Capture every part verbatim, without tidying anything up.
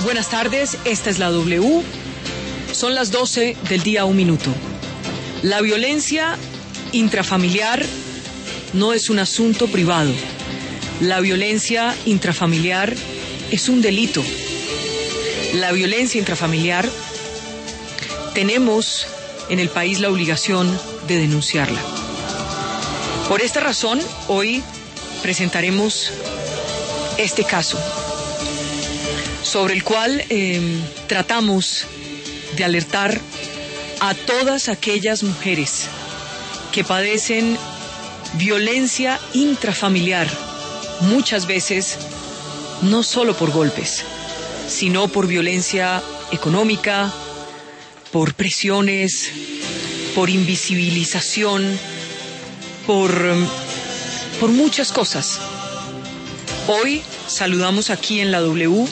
Buenas tardes, esta es la W. Son las doce del día, un minuto. La violencia intrafamiliar no es un asunto privado. La violencia intrafamiliar es un delito. La violencia intrafamiliar, tenemos en el país la obligación de denunciarla. Por esta razón, hoy presentaremos este caso, sobre el cual eh, tratamos de alertar a todas aquellas mujeres que padecen violencia intrafamiliar, muchas veces no solo por golpes, sino por violencia económica, por presiones, por invisibilización, por, por muchas cosas. Hoy saludamos aquí en la W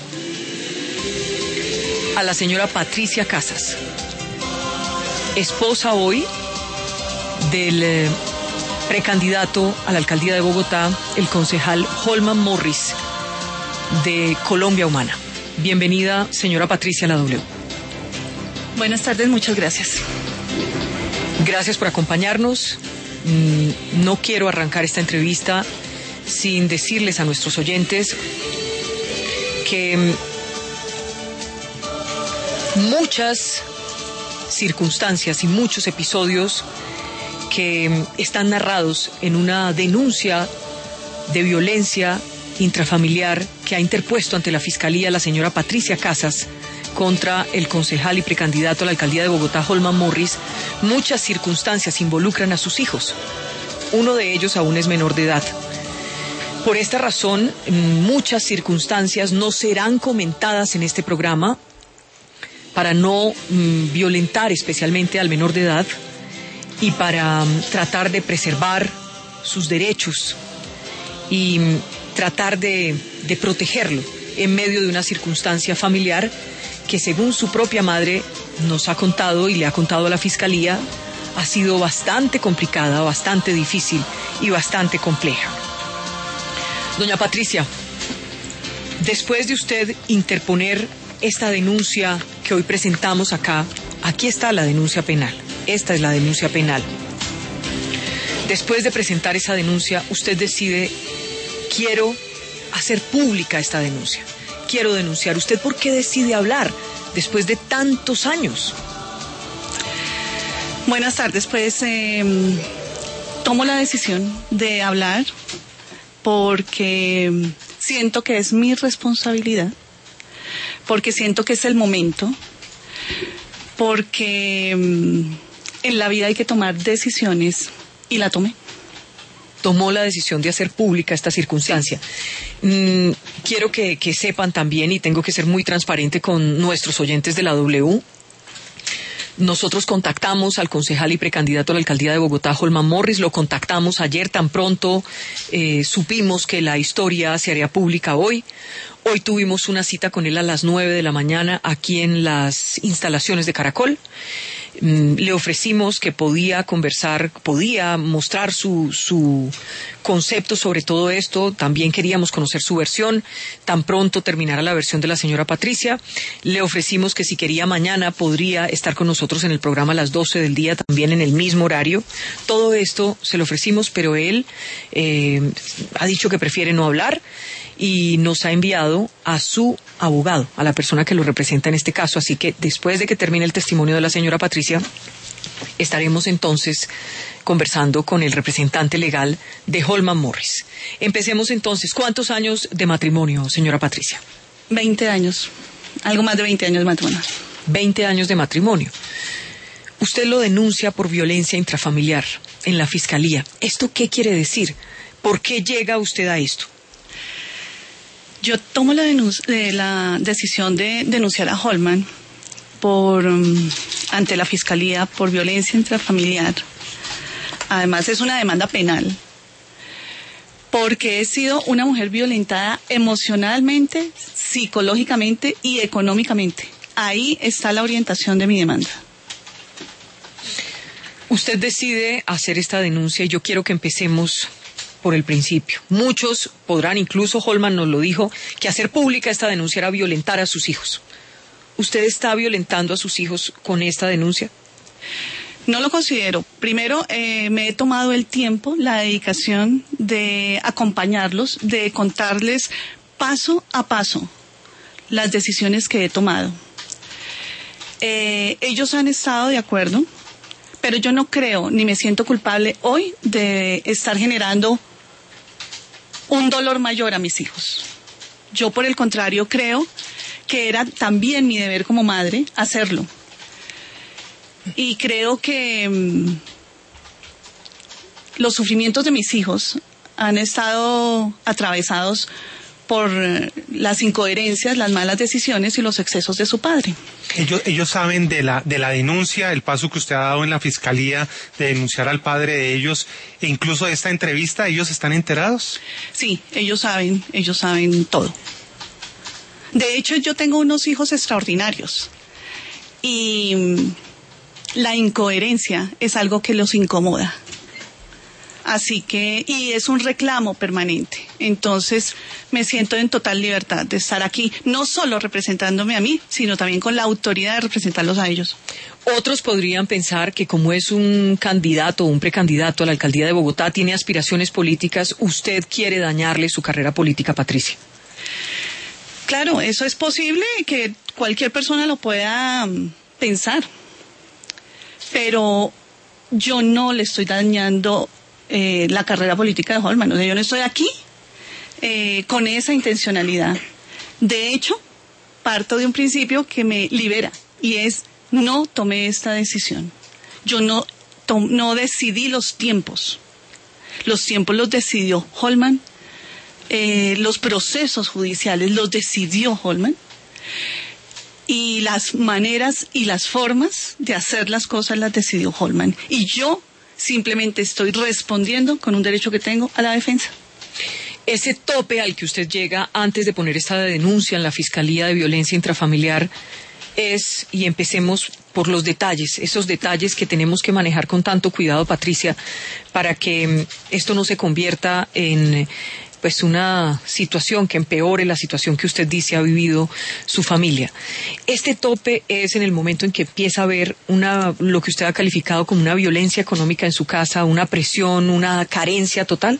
a la señora Patricia Casas, esposa hoy del eh, precandidato a la alcaldía de Bogotá, el concejal Holman Morris, de Colombia Humana. Bienvenida, señora Patricia, a la W. Buenas tardes, muchas gracias. Gracias por acompañarnos. No quiero arrancar esta entrevista sin decirles a nuestros oyentes que muchas circunstancias y muchos episodios que están narrados en una denuncia de violencia intrafamiliar que ha interpuesto ante la Fiscalía la señora Patricia Casas contra el concejal y precandidato a la alcaldía de Bogotá, Holman Morris, muchas circunstancias involucran a sus hijos. Uno de ellos aún es menor de edad. Por esta razón, muchas circunstancias no serán comentadas en este programa para no mm, violentar especialmente al menor de edad y para mm, tratar de preservar sus derechos y mm, tratar de, de protegerlo en medio de una circunstancia familiar que, según su propia madre nos ha contado y le ha contado a la Fiscalía, ha sido bastante complicada, bastante difícil y bastante compleja. Doña Patricia, después de usted interponer esta denuncia que hoy presentamos acá, aquí está la denuncia penal, esta es la denuncia penal. Después de presentar esa denuncia, usted decide, quiero hacer pública esta denuncia, quiero denunciar. ¿Usted por qué decide hablar después de tantos años? Buenas tardes, pues eh, tomo la decisión de hablar porque siento que es mi responsabilidad, porque siento que es el momento, porque en la vida hay que tomar decisiones y la tomé. Tomó la decisión de hacer pública esta circunstancia. Mm, quiero que, que sepan también, y tengo que ser muy transparente con nuestros oyentes de la W, nosotros contactamos al concejal y precandidato a la alcaldía de Bogotá, Holman Morris, lo contactamos ayer, tan pronto eh, supimos que la historia se haría pública hoy. Hoy tuvimos una cita con él a las nueve de la mañana aquí en las instalaciones de Caracol. Le ofrecimos que podía conversar, podía mostrar su, su concepto sobre todo esto. También queríamos conocer su versión. Tan pronto terminara la versión de la señora Patricia, le ofrecimos que si quería mañana podría estar con nosotros en el programa a las doce del día, también en el mismo horario. Todo esto se lo ofrecimos, pero él eh, ha dicho que prefiere no hablar y nos ha enviado a su abogado, a la persona que lo representa en este caso. Así que después de que termine el testimonio de la señora Patricia, estaremos entonces conversando con el representante legal de Holman Morris. Empecemos entonces. ¿Cuántos años de matrimonio, señora Patricia? veinte años, algo más de veinte años de matrimonio. veinte años de matrimonio. Usted lo denuncia por violencia intrafamiliar en la Fiscalía. ¿Esto qué quiere decir? ¿Por qué llega usted a esto? Yo tomo la, denun- eh, la decisión de denunciar a Holman por, um, ante la Fiscalía por violencia intrafamiliar. Además es una demanda penal, porque he sido una mujer violentada emocionalmente, psicológicamente y económicamente. Ahí está la orientación de mi demanda. Usted decide hacer esta denuncia y yo quiero que empecemos por el principio. Muchos podrán, incluso Holman nos lo dijo, que hacer pública esta denuncia era violentar a sus hijos. ¿Usted está violentando a sus hijos con esta denuncia? No lo considero. Primero, eh, me he tomado el tiempo, la dedicación de acompañarlos, de contarles paso a paso las decisiones que he tomado. Eh, ellos han estado de acuerdo, pero yo no creo ni me siento culpable hoy de estar generando un dolor mayor a mis hijos. Yo, por el contrario, creo que era también mi deber como madre hacerlo. Y creo que mmm, los sufrimientos de mis hijos han estado atravesados por las incoherencias, las malas decisiones y los excesos de su padre. Ellos, ellos saben de la, de la denuncia, el paso que usted ha dado en la fiscalía de denunciar al padre de ellos, e incluso de esta entrevista, ¿ellos están enterados? Sí, ellos saben, ellos saben todo. De hecho, yo tengo unos hijos extraordinarios y la incoherencia es algo que los incomoda. Así que, y es un reclamo permanente. Entonces, me siento en total libertad de estar aquí, no solo representándome a mí, sino también con la autoridad de representarlos a ellos. Otros podrían pensar que como es un candidato o un precandidato a la alcaldía de Bogotá, tiene aspiraciones políticas, usted quiere dañarle su carrera política, Patricia. Claro, eso es posible, que cualquier persona lo pueda pensar. Pero yo no le estoy dañando Eh, la carrera política de Holman. O sea, yo no estoy aquí eh, con esa intencionalidad. De hecho, parto de un principio que me libera, y es: no tomé esta decisión. Yo no, no decidí los tiempos. Los tiempos los decidió Holman. Eh, los procesos judiciales los decidió Holman. Y las maneras y las formas de hacer las cosas las decidió Holman. Y yo simplemente estoy respondiendo con un derecho que tengo a la defensa. Ese tope al que usted llega antes de poner esta denuncia en la Fiscalía de Violencia Intrafamiliar es, y empecemos por los detalles, esos detalles que tenemos que manejar con tanto cuidado, Patricia, para que esto no se convierta en pues una situación que empeore la situación que usted dice ha vivido su familia. Este tope es en el momento en que empieza a haber una, lo que usted ha calificado como una violencia económica en su casa, una presión, una carencia total.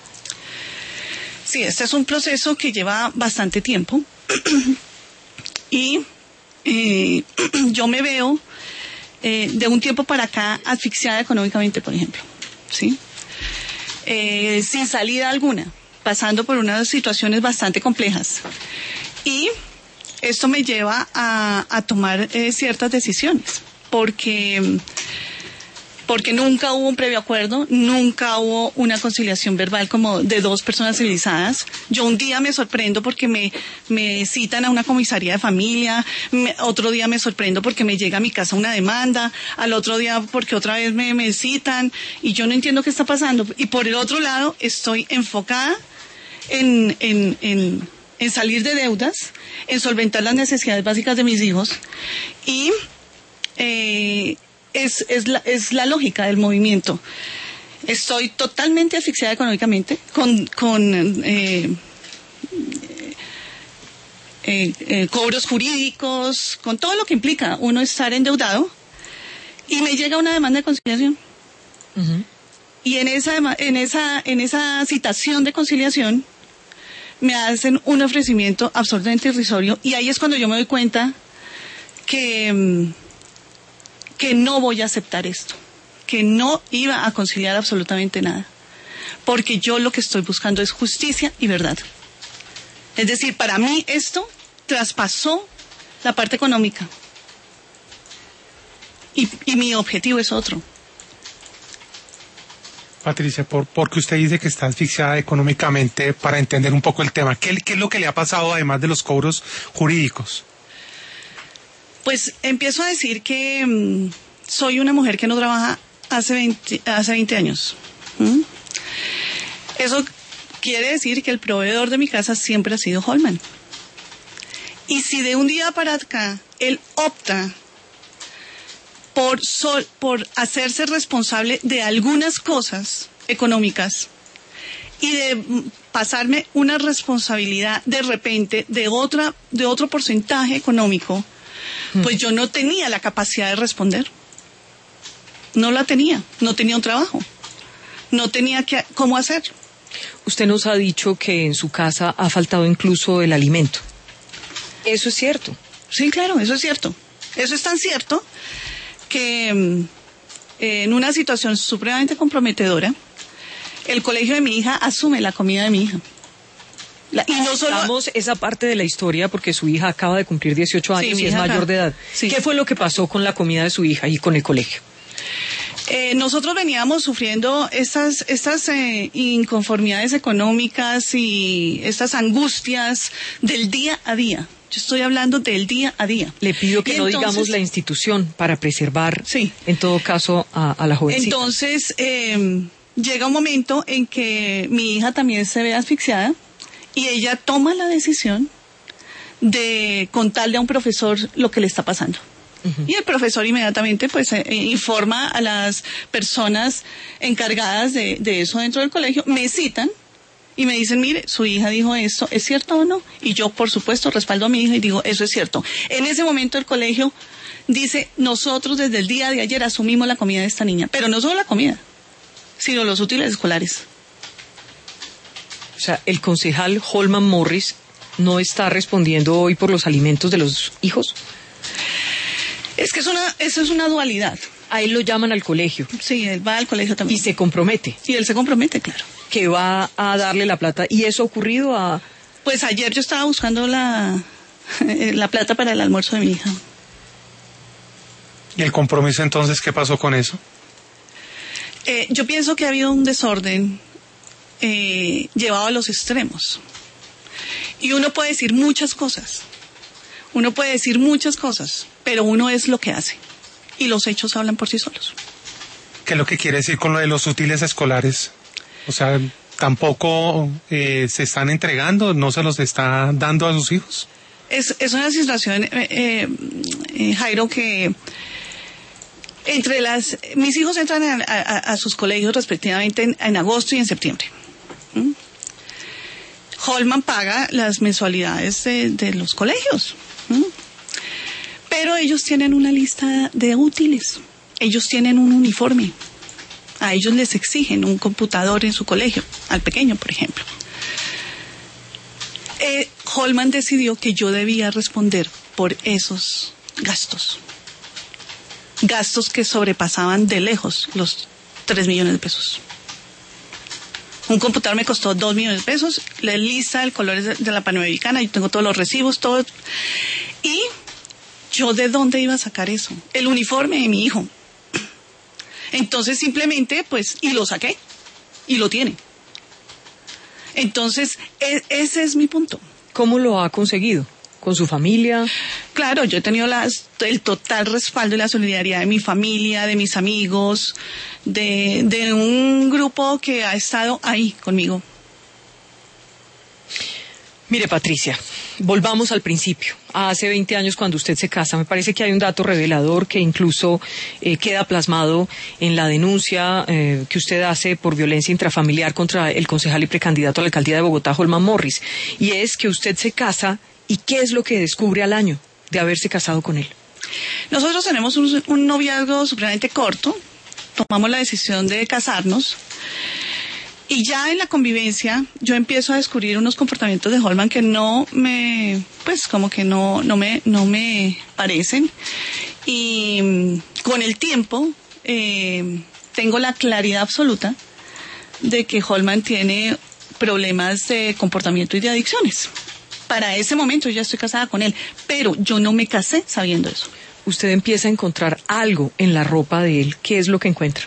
Sí, este es un proceso que lleva bastante tiempo y eh, yo me veo eh, de un tiempo para acá asfixiada económicamente, por ejemplo, ¿sí? Eh, sin salida alguna, pasando por unas situaciones bastante complejas. Y esto me lleva a, a tomar eh, ciertas decisiones, porque, porque nunca hubo un previo acuerdo, nunca hubo una conciliación verbal como de dos personas civilizadas. Yo un día me sorprendo porque me, me citan a una comisaría de familia, me, otro día me sorprendo porque me llega a mi casa una demanda, al otro día porque otra vez me, me citan, y yo no entiendo qué está pasando. Y por el otro lado, estoy enfocada En, en, en, en salir de deudas, en solventar las necesidades básicas de mis hijos, y eh, es, es, la, es la lógica del movimiento. Estoy totalmente asfixiada económicamente, con, con eh, eh, eh, cobros jurídicos, con todo lo que implica uno estar endeudado, y me llega una demanda de conciliación. Uh-huh. Y en esa, en esa, en esa citación de conciliación me hacen un ofrecimiento absolutamente irrisorio, y ahí es cuando yo me doy cuenta que, que no voy a aceptar esto, que no iba a conciliar absolutamente nada, porque yo lo que estoy buscando es justicia y verdad. Es decir, para mí esto traspasó la parte económica, y, y mi objetivo es otro. Patricia, por, porque usted dice que está asfixiada económicamente, para entender un poco el tema, ¿qué, qué es lo que le ha pasado además de los cobros jurídicos? Pues empiezo a decir que mmm, soy una mujer que no trabaja hace veinte, hace veinte años. ¿Mm? Eso quiere decir que el proveedor de mi casa siempre ha sido Holman. Y si de un día para acá él opta Por, sol, por hacerse responsable de algunas cosas económicas, y de pasarme una responsabilidad de repente de otra, de otro porcentaje económico, mm. pues yo no tenía la capacidad de responder. No la tenía, no tenía un trabajo, no tenía que, cómo hacerlo. Usted nos ha dicho que en su casa ha faltado incluso el alimento. ¿Eso es cierto? Sí, claro, eso es cierto. Eso es tan cierto que eh, en una situación supremamente comprometedora, el colegio de mi hija asume la comida de mi hija. La, y no solo Damos esa parte de la historia porque su hija acaba de cumplir dieciocho años sí, y es mayor acá. de edad. Sí. ¿Qué fue lo que pasó con la comida de su hija y con el colegio? Eh, nosotros veníamos sufriendo estas, estas eh, inconformidades económicas y estas angustias del día a día. Yo estoy hablando del día a día. Le pido que y no entonces, digamos la institución para preservar, sí. en todo caso, a, a la jovencita. Entonces, eh, llega un momento en que mi hija también se ve asfixiada y ella toma la decisión de contarle a un profesor lo que le está pasando. Uh-huh. Y el profesor inmediatamente pues eh, informa a las personas encargadas de, de eso dentro del colegio, me citan y me dicen, mire, su hija dijo esto, ¿es cierto o no? Y yo, por supuesto, respaldo a mi hija y digo, eso es cierto. En ese momento el colegio dice, nosotros desde el día de ayer asumimos la comida de esta niña, pero no solo la comida, sino los útiles escolares. O sea, el concejal Holman Morris no está respondiendo hoy por los alimentos de los hijos. Es que es una, eso es una dualidad. A él lo llaman al colegio. Sí, él va al colegio también. Y se compromete. Y él se compromete, claro. Que va a darle la plata. ¿Y eso ha ocurrido a...? Pues ayer yo estaba buscando la, la plata para el almuerzo de mi hija. ¿Y el compromiso entonces qué pasó con eso? Eh, yo pienso que ha habido un desorden eh, llevado a los extremos. Y uno puede decir muchas cosas. Uno puede decir muchas cosas, pero uno es lo que hace. Y los hechos hablan por sí solos. ¿Qué es lo que quiere decir con lo de los útiles escolares? O sea, ¿tampoco eh, se están entregando, no se los está dando a sus hijos? Es, es una situación, eh, eh, eh, Jairo, que entre las... Mis hijos entran a, a, a sus colegios respectivamente en, en agosto y en septiembre. ¿Mm? Holman paga las mensualidades de, de los colegios. ¿Mm? Pero ellos tienen una lista de útiles. Ellos tienen un uniforme. A ellos les exigen un computador en su colegio, al pequeño, por ejemplo. Eh, Holman decidió que yo debía responder por esos gastos. Gastos que sobrepasaban de lejos los tres millones de pesos. Un computador me costó dos millones de pesos, la lista del color de, de la Panamericana, yo tengo todos los recibos, todo. Y yo, ¿de dónde iba a sacar eso? El uniforme de mi hijo. Entonces simplemente, pues, y lo saqué, y lo tiene. Entonces, e- ese es mi punto. ¿Cómo lo ha conseguido? ¿Con su familia? Claro, yo he tenido las, el total respaldo y la solidaridad de mi familia, de mis amigos, de, de un grupo que ha estado ahí conmigo. Mire, Patricia, volvamos al principio. Hace veinte años cuando usted se casa, me parece que hay un dato revelador que incluso eh, queda plasmado en la denuncia eh, que usted hace por violencia intrafamiliar contra el concejal y precandidato a la alcaldía de Bogotá, Holman Morris. Y es que usted se casa y ¿qué es lo que descubre al año de haberse casado con él? Nosotros tenemos un, un noviazgo supremamente corto, tomamos la decisión de casarnos. Y ya en la convivencia yo empiezo a descubrir unos comportamientos de Holman que no me, pues como que no, no me, no me parecen. Y con el tiempo eh, tengo la claridad absoluta de que Holman tiene problemas de comportamiento y de adicciones. Para ese momento yo ya estoy casada con él, pero yo no me casé sabiendo eso. Usted empieza a encontrar algo en la ropa de él. ¿Qué es lo que encuentra?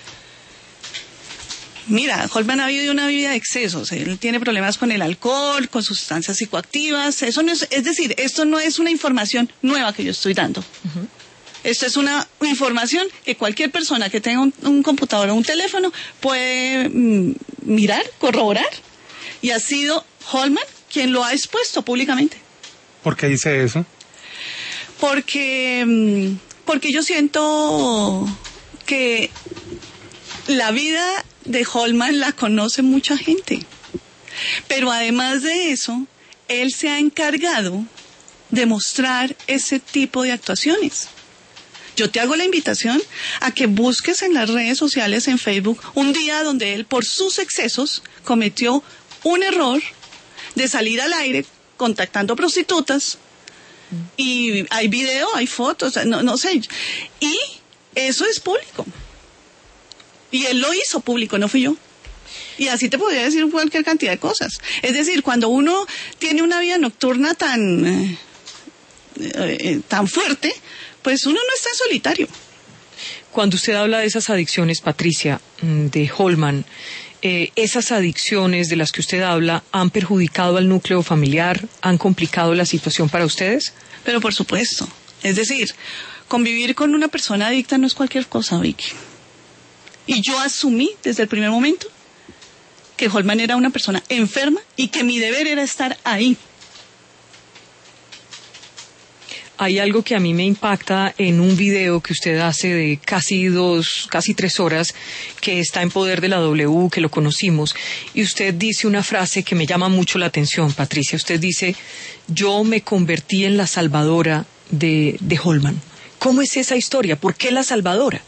Mira, Holman ha vivido una vida de excesos. Él tiene problemas con el alcohol, con sustancias psicoactivas. Eso no es, es decir, esto no es una información nueva que yo estoy dando. Uh-huh. Esto es una información que cualquier persona que tenga un, un computador o un teléfono puede mm, mirar, corroborar. Y ha sido Holman quien lo ha expuesto públicamente. ¿Por qué dice eso? Porque, mm, porque yo siento que la vida de Holman la conoce mucha gente. Pero además de eso, él se ha encargado de mostrar ese tipo de actuaciones. Yo te hago la invitación a que busques en las redes sociales, en Facebook, un día donde él, por sus excesos, cometió un error de salir al aire contactando prostitutas, y hay video, hay fotos, no, no sé, y eso es público. Y él lo hizo público, no fui yo. Y así te podría decir cualquier cantidad de cosas. Es decir, cuando uno tiene una vida nocturna tan, eh, eh, tan fuerte, pues uno no está solitario. Cuando usted habla de esas adicciones, Patricia, de Holman, eh, ¿esas adicciones de las que usted habla han perjudicado al núcleo familiar? ¿Han complicado la situación para ustedes? Pero por supuesto. Es decir, convivir con una persona adicta no es cualquier cosa, Vicky. Y yo asumí desde el primer momento que Holman era una persona enferma y que mi deber era estar ahí. Hay algo que a mí me impacta en un video que usted hace de casi dos, casi tres horas, que está en poder de la W, que lo conocimos, y usted dice una frase que me llama mucho la atención, Patricia. Usted dice, yo me convertí en la salvadora de, de Holman. ¿Cómo es esa historia? ¿Por qué la salvadora?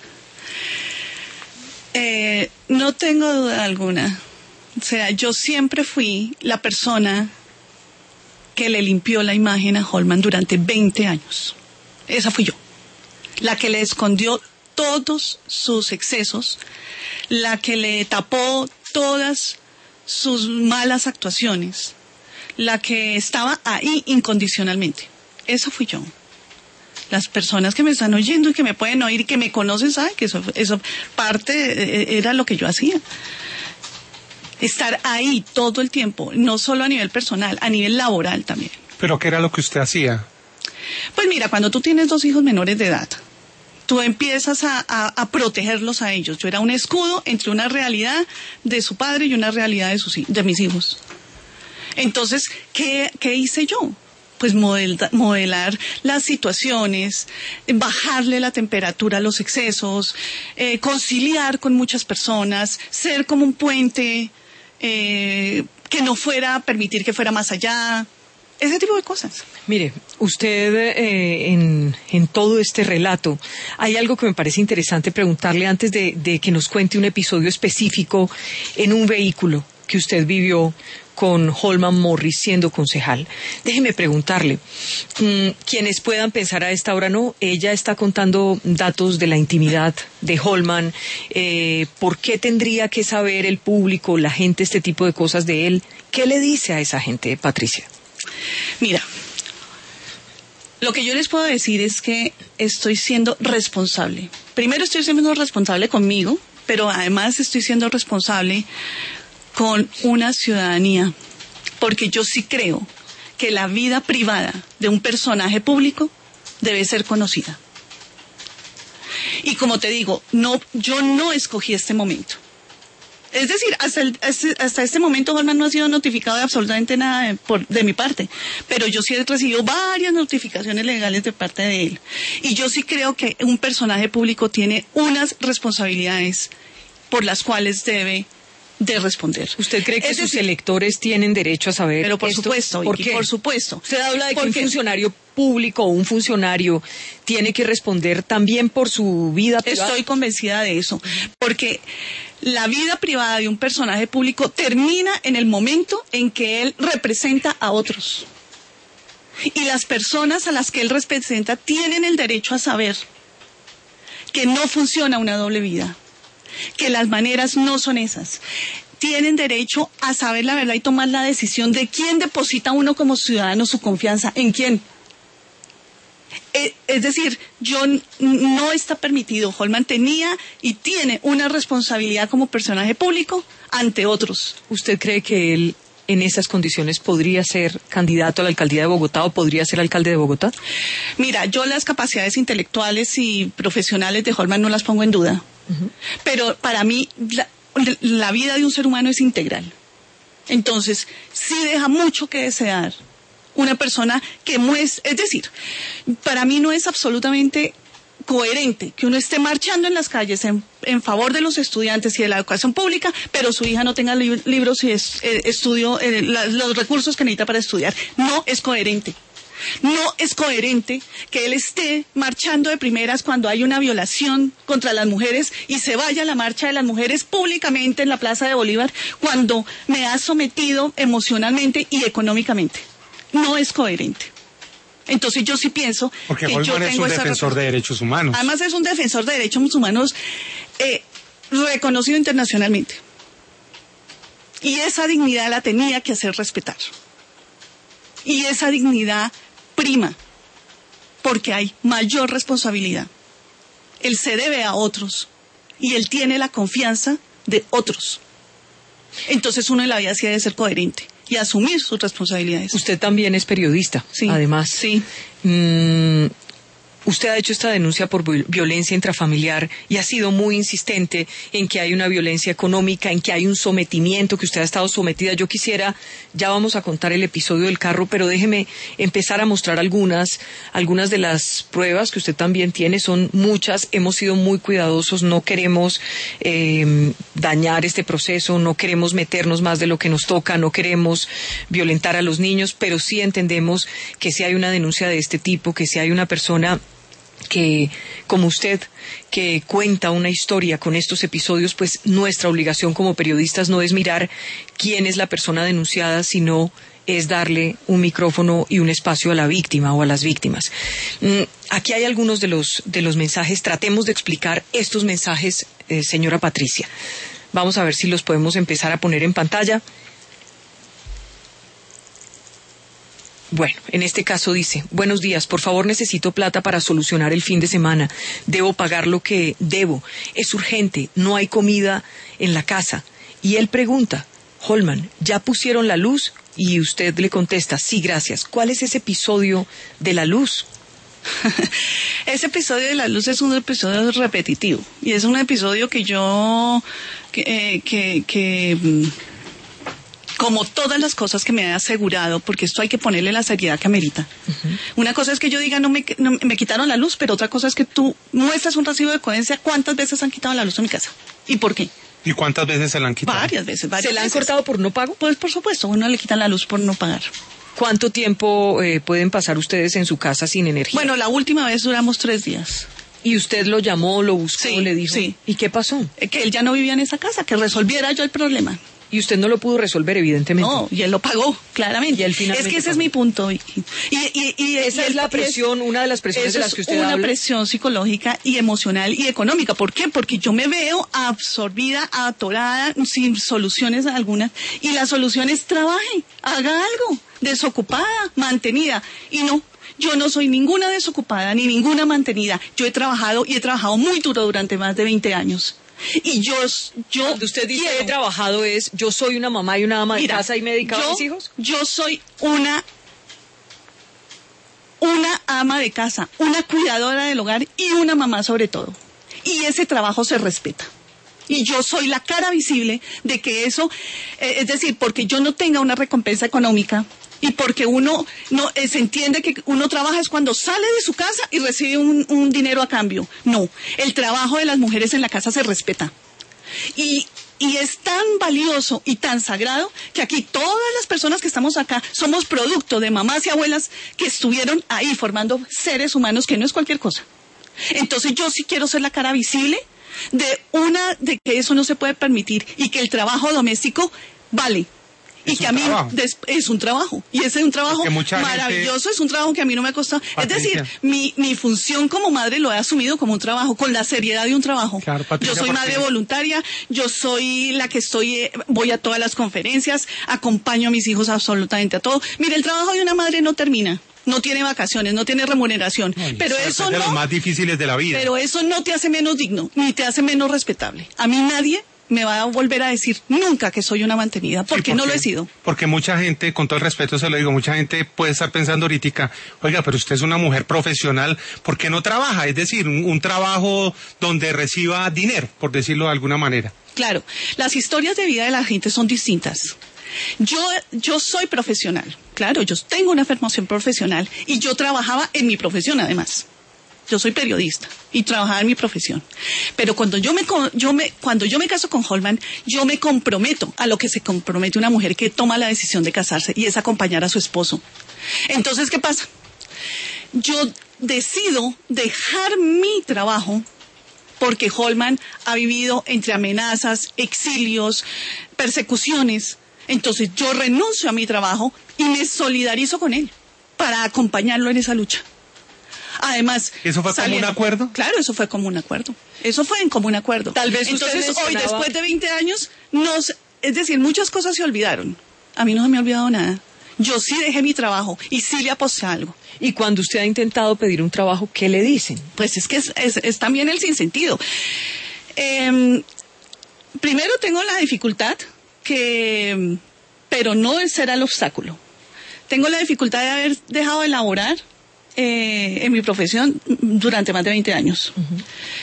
Eh, no tengo duda alguna. O sea, yo siempre fui la persona que le limpió la imagen a Holman durante veinte años. Esa fui yo. La que le escondió todos sus excesos, la que le tapó todas sus malas actuaciones, la que estaba ahí incondicionalmente. Esa fui yo. Las personas que me están oyendo y que me pueden oír y que me conocen saben que eso, eso parte era lo que yo hacía. Estar ahí todo el tiempo, no solo a nivel personal, a nivel laboral también. ¿Pero qué era lo que usted hacía? Pues mira, cuando tú tienes dos hijos menores de edad, tú empiezas a, a, a protegerlos a ellos. Yo era un escudo entre una realidad de su padre y una realidad de, sus, de mis hijos. Entonces, ¿qué, qué hice yo? Pues model, modelar las situaciones, bajarle la temperatura a los excesos, eh, conciliar con muchas personas, ser como un puente, eh, que no fuera, permitir que fuera más allá, ese tipo de cosas. Mire, usted eh, en, en todo este relato, hay algo que me parece interesante preguntarle antes de, de que nos cuente un episodio específico en un vehículo que usted vivió con Holman Morris siendo concejal. Déjeme preguntarle, mmm, quienes puedan pensar a esta hora, no, ella está contando datos de la intimidad de Holman, eh, ¿por qué tendría que saber el público, la gente, este tipo de cosas de él? ¿Qué le dice a esa gente, Patricia? Mira, lo que yo les puedo decir es que estoy siendo responsable. Primero estoy siendo responsable conmigo, pero además estoy siendo responsable con una ciudadanía, porque yo sí creo que la vida privada de un personaje público debe ser conocida. Y como te digo, no, yo no escogí este momento. Es decir, hasta, el, hasta este momento Holman no ha sido notificado de absolutamente nada de, por, de mi parte, pero yo sí he recibido varias notificaciones legales de parte de él. Y yo sí creo que un personaje público tiene unas responsabilidades por las cuales debe de responder. ¿Usted cree que es sus decir, electores tienen derecho a saber pero por esto? supuesto, ¿Por Vicky, qué? por supuesto. Usted habla de que un Porque funcionario público o un funcionario tiene que responder también por su vida privada. Estoy convencida de eso, porque la vida privada de un personaje público termina en el momento en que él representa a otros. Y las personas a las que él representa tienen el derecho a saber que no funciona una doble vida, que las maneras no son esas. Tienen derecho a saber la verdad y tomar la decisión de quién deposita uno como ciudadano su confianza, en quién. Es decir, yo no está permitido. Holman tenía y tiene una responsabilidad como personaje público ante otros. ¿Usted cree que él en esas condiciones podría ser candidato a la alcaldía de Bogotá o podría ser alcalde de Bogotá? Mira, yo las capacidades intelectuales y profesionales de Holman no las pongo en duda. Uh-huh. Pero para mí la, la vida de un ser humano es integral. Entonces, sí deja mucho que desear una persona que muestra, es decir, para mí no es absolutamente coherente que uno esté marchando en las calles en, en favor de los estudiantes y de la educación pública, pero su hija no tenga li libros y es, eh, estudio, eh, la, los recursos que necesita para estudiar. No es coherente. No es coherente que él esté marchando de primeras cuando hay una violación contra las mujeres y se vaya a la marcha de las mujeres públicamente en la Plaza de Bolívar cuando me ha sometido emocionalmente y económicamente. No es coherente. Entonces yo sí pienso Porque que Holman yo es tengo un esa defensor de derechos humanos. Además es un defensor de derechos humanos eh, reconocido internacionalmente. Y esa dignidad la tenía que hacer respetar. Y esa dignidad prima, porque hay mayor responsabilidad. Él se debe a otros y él tiene la confianza de otros. Entonces uno en la vida sí debe ser coherente y asumir sus responsabilidades. Usted también es periodista, sí, además. Sí. Mm, usted ha hecho esta denuncia por violencia intrafamiliar y ha sido muy insistente en que hay una violencia económica, en que hay un sometimiento, que usted ha estado sometida. Yo quisiera, ya vamos a contar el episodio del carro, pero déjeme empezar a mostrar algunas, algunas de las pruebas que usted también tiene. Son muchas, hemos sido muy cuidadosos, no queremos eh, dañar este proceso, no queremos meternos más de lo que nos toca, no queremos violentar a los niños, pero sí entendemos que si hay una denuncia de este tipo, que si hay una persona que, como usted, que cuenta una historia con estos episodios, pues nuestra obligación como periodistas no es mirar quién es la persona denunciada, sino es darle un micrófono y un espacio a la víctima o a las víctimas. Mm, aquí hay algunos de los, de los mensajes. Tratemos de explicar estos mensajes, eh, señora Patricia. Vamos a ver si los podemos empezar a poner en pantalla. Bueno, en este caso dice: buenos días, por favor necesito plata para solucionar el fin de semana. Debo pagar lo que debo. Es urgente, no hay comida en la casa. Y él pregunta: Holman, ¿ya pusieron la luz? Y usted le contesta: sí, gracias. ¿Cuál es ese episodio de la luz? Ese episodio de la luz es un episodio repetitivo. Y es un episodio que yo... que... Eh, que, que como todas las cosas que me he asegurado, porque esto hay que ponerle la seriedad que amerita. Uh-huh. Una cosa es que yo diga, no me, no me quitaron la luz, pero otra cosa es que tú muestras un recibo de coherencia. ¿Cuántas veces han quitado la luz en mi casa? ¿Y por qué? ¿Y cuántas veces se la han quitado? Varias veces. Varias ¿Se la han veces. cortado por no pago? Pues por supuesto, uno le quitan la luz por no pagar. ¿Cuánto tiempo eh, pueden pasar ustedes en su casa sin energía? Bueno, la última vez duramos tres días. ¿Y usted lo llamó, lo buscó, sí, le dijo? Sí. ¿Y qué pasó? Eh, que él ya no vivía en esa casa, que resolviera yo el problema. Y usted no lo pudo resolver, evidentemente. No, y él lo pagó, claramente. Y él finalmente es que ese pagó. Es mi punto. Y, y, y, y esa y es la presión, es, una de las presiones de las que usted habla. habla. Una presión psicológica y emocional y económica. ¿Por qué? Porque yo me veo absorbida, atorada, sin soluciones algunas. Y la solución es trabaje, haga algo, desocupada, mantenida. Y no. Yo no soy ninguna desocupada ni ninguna mantenida. Yo he trabajado y he trabajado muy duro durante más de veinte años. Y yo, yo Cuando usted dice quiero, he trabajado es, yo soy una mamá y una ama mira, de casa y me he dedicado yo, a mis hijos. Yo soy una, una ama de casa, una cuidadora del hogar y una mamá sobre todo. Y ese trabajo se respeta. Y yo soy la cara visible de que eso, eh, es decir, porque yo no tenga una recompensa económica y porque uno no eh, se entiende que uno trabaja es cuando sale de su casa y recibe un, un dinero a cambio. No, el trabajo de las mujeres en la casa se respeta. Y, y es tan valioso y tan sagrado que aquí todas las personas que estamos acá somos producto de mamás y abuelas que estuvieron ahí formando seres humanos, que no es cualquier cosa. Entonces yo sí quiero ser la cara visible de una, de que eso no se puede permitir y que el trabajo doméstico vale. Y que a mí des, es un trabajo. Y ese es un trabajo maravilloso, gente... es un trabajo que a mí no me ha costado. Patricia. Es decir, mi, mi función como madre lo he asumido como un trabajo, con la seriedad de un trabajo. Claro, Patricia, yo soy madre voluntaria, yo soy la que estoy, voy a todas las conferencias, acompaño a mis hijos absolutamente a todo. Mire, el trabajo de una madre no termina. No tiene vacaciones, no tiene remuneración, Ay, pero eso es de no, los más difíciles de la vida. Pero eso no te hace menos digno, ni te hace menos respetable. A mí nadie me va a volver a decir nunca que soy una mantenida, porque, sí, porque no lo he sido. Porque mucha gente, con todo el respeto se lo digo, mucha gente puede estar pensando ahorita, oiga, pero usted es una mujer profesional, ¿por qué no trabaja? Es decir, un, un trabajo donde reciba dinero, por decirlo de alguna manera. Claro, las historias de vida de la gente son distintas. Yo, yo soy profesional, claro, yo tengo una formación profesional y yo trabajaba en mi profesión además. Yo soy periodista y trabajaba en mi profesión. Pero cuando yo me, yo me, cuando yo me caso con Holman, yo me comprometo a lo que se compromete una mujer que toma la decisión de casarse, y es acompañar a su esposo. Entonces, ¿qué pasa? Yo decido dejar mi trabajo porque Holman ha vivido entre amenazas, exilios, persecuciones. Entonces yo renuncio a mi trabajo y me solidarizo con él para acompañarlo en esa lucha. Además, ¿eso fue como un acuerdo? Claro, eso fue como un acuerdo. Eso fue en común acuerdo. Tal vez entonces usted hoy, mencionaba... después de veinte años, nos, es decir, muchas cosas se olvidaron. A mí no se me ha olvidado nada. Yo sí dejé mi trabajo y sí le aposté a algo. Y cuando usted ha intentado pedir un trabajo, ¿qué le dicen? Pues es que es, es, es también el sinsentido. Eh, primero tengo la dificultad que, pero no de ser el obstáculo. Tengo la dificultad de haber dejado de laborar eh, en mi profesión durante más de veinte años. Uh-huh.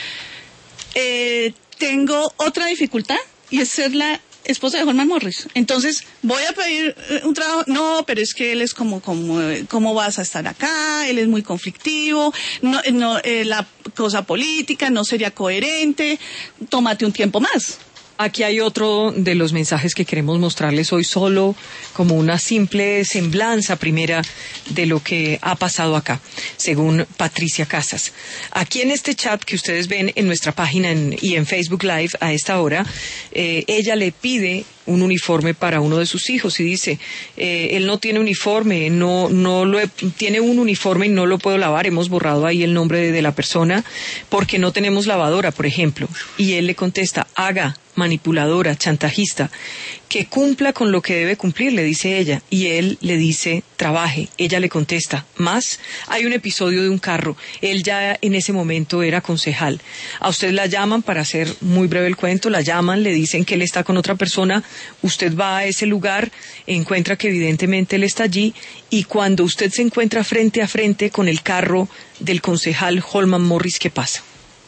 eh, tengo otra dificultad y es ser la esposa de Holman Morris. Entonces, voy a pedir un trabajo. No, pero es que él es como, como, ¿cómo vas a estar acá? Él es muy conflictivo. No, no, eh, la cosa política no sería coherente. Tómate un tiempo más. Aquí hay otro de los mensajes que queremos mostrarles hoy, solo como una simple semblanza primera de lo que ha pasado acá, según Patricia Casas. Aquí en este chat que ustedes ven en nuestra página en, y en Facebook Live a esta hora, eh, ella le pide un uniforme para uno de sus hijos y dice, eh, él no tiene uniforme, no, no lo he, tiene un uniforme y no lo puedo lavar. Hemos borrado ahí el nombre de, de la persona porque no tenemos lavadora, por ejemplo. Y él le contesta, haga, manipuladora, chantajista, que cumpla con lo que debe cumplir, le dice ella. Y él le dice, trabaje. Ella le contesta, más. Hay un episodio de un carro. Él ya en ese momento era concejal. A usted la llaman, para hacer muy breve el cuento, la llaman, le dicen que él está con otra persona. Usted va a ese lugar, encuentra que evidentemente él está allí, y cuando usted se encuentra frente a frente con el carro del concejal Holman Morris, ¿qué pasa?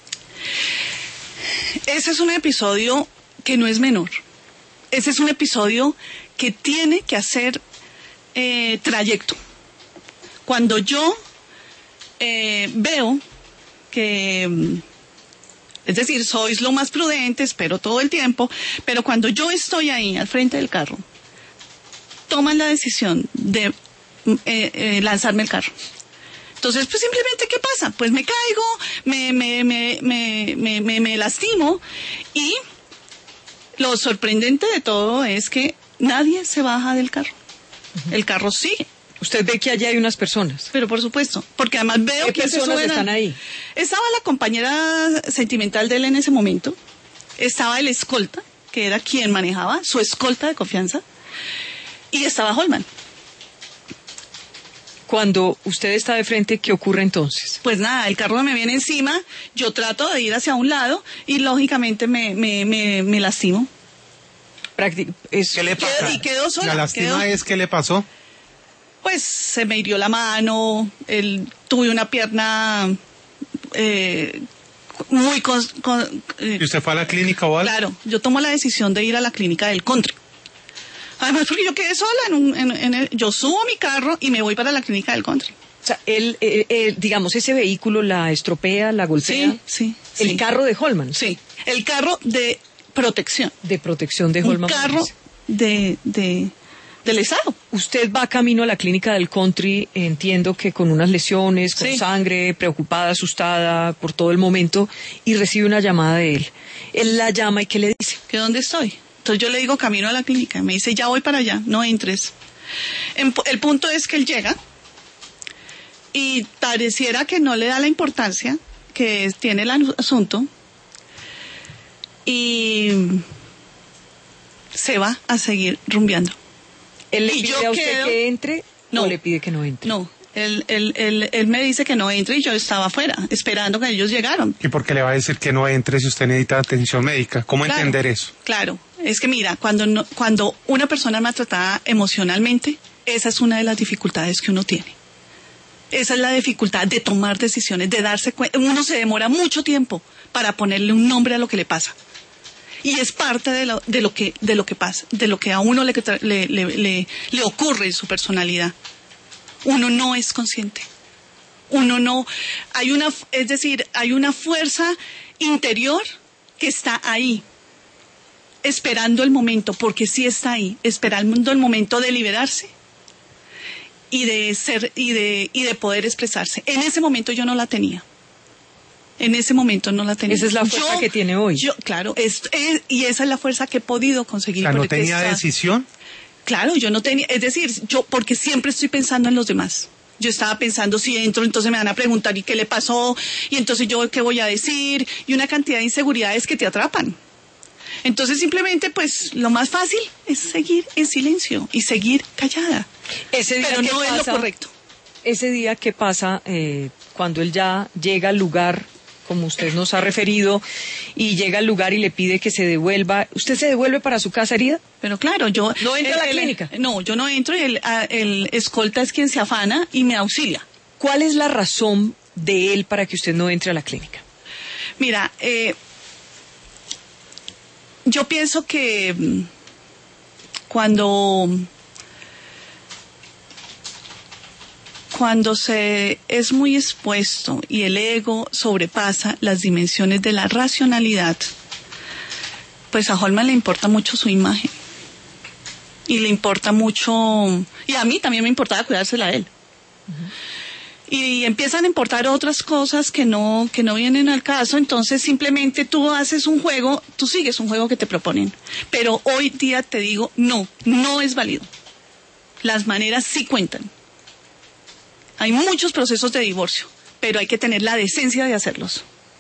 Ese es un episodio que no es menor. Ese es un episodio que tiene que hacer eh, trayecto. Cuando yo eh, veo que... Es decir, sois lo más prudente, espero todo el tiempo, pero cuando yo estoy ahí al frente del carro, toman la decisión de eh, eh, lanzarme el carro. Entonces, pues simplemente, ¿qué pasa? Pues me caigo, me, me, me, me, me, me, me lastimo, y lo sorprendente de todo es que nadie se baja del carro. Uh-huh. El carro sigue. Usted ve que allí hay unas personas. Pero por supuesto, porque además veo ¿Qué que personas se están ahí? Estaba la compañera sentimental de él en ese momento, estaba el escolta, que era quien manejaba, su escolta de confianza, y estaba Holman. Cuando usted está de frente, ¿qué ocurre entonces? Pues nada, el carro me viene encima, yo trato de ir hacia un lado y lógicamente me, me, me, me lastimo. Práctic- es... ¿Qué le pasa? Y quedó sola. La lástima quedó... es, ¿qué le pasó? Pues se me hirió la mano, el, tuve una pierna eh, muy... Con, con, eh, ¿Y usted fue a la clínica o algo? Claro, yo tomo la decisión de ir a la clínica del country. Además, porque yo quedé sola, en un, en, en el, yo subo mi carro y me voy para la clínica del country. O sea, él, eh, eh, digamos, ese vehículo la estropea, la golpea. Sí, sí. El sí. carro de Holman. Sí, el carro de protección. De protección de Holman. Un carro Morris. de... de del Estado. Usted va camino a la clínica del country, entiendo que con unas lesiones, con sí. sangre, preocupada, asustada por todo el momento, y recibe una llamada de él. Él la llama y ¿qué le dice? ¿Que dónde estoy? Entonces yo le digo camino a la clínica. Me dice, ya voy para allá, no entres. En, el punto es que él llega y pareciera que no le da la importancia que tiene el asunto y se va a seguir rumbeando. ¿Él le y pide yo a usted quedo... que entre no, o le pide que no entre? No, él, él, él, él me dice que no entre y yo estaba afuera, esperando que ellos llegaran. ¿Y por qué le va a decir que no entre si usted necesita atención médica? ¿Cómo claro, entender eso? Claro, es que mira, cuando, no, cuando una persona es maltratada emocionalmente, esa es una de las dificultades que uno tiene. Esa es la dificultad de tomar decisiones, de darse cuenta. Uno se demora mucho tiempo para ponerle un nombre a lo que le pasa. Y es parte de lo, de lo que de lo que pasa, de lo que a uno le, le, le, le, le ocurre en su personalidad. Uno no es consciente. uno no, hay una, es decir, hay una fuerza interior que está ahí, esperando el momento, porque sí está ahí, esperando el momento de liberarse y de ser, y de, y de poder expresarse. En ese momento yo no la tenía. En ese momento no la tenía. Esa es la fuerza yo, que tiene hoy. Yo, claro, es, es, y esa es la fuerza que he podido conseguir. O sea, ¿no tenía está, decisión? Claro, yo no tenía, es decir, yo porque siempre estoy pensando en los demás. Yo estaba pensando, si entro, entonces me van a preguntar, ¿y qué le pasó? Y entonces yo, ¿qué voy a decir? Y una cantidad de inseguridades que te atrapan. Entonces simplemente, pues, lo más fácil es seguir en silencio y seguir callada. Ese día Pero no pasa, es lo correcto. Ese día que pasa eh, cuando él ya llega al lugar, como usted nos ha referido, y llega al lugar y le pide que se devuelva, ¿usted se devuelve para su casa herida? Pero claro, yo... ¿No entra el, a la el, clínica? No, yo no entro y el, el escolta es quien se afana y me auxilia. ¿Cuál es la razón de él para que usted no entre a la clínica? Mira, eh, yo pienso que cuando... Cuando se es muy expuesto y el ego sobrepasa las dimensiones de la racionalidad, pues a Holman le importa mucho su imagen. Y le importa mucho, y a mí también me importaba cuidársela a él. Uh-huh. Y empiezan a importar otras cosas que no, que no vienen al caso, entonces simplemente tú haces un juego, tú sigues un juego que te proponen. Pero hoy día te digo, no, no es válido. Las maneras sí cuentan. Hay muchos procesos de divorcio, pero hay que tener la decencia de hacerlos.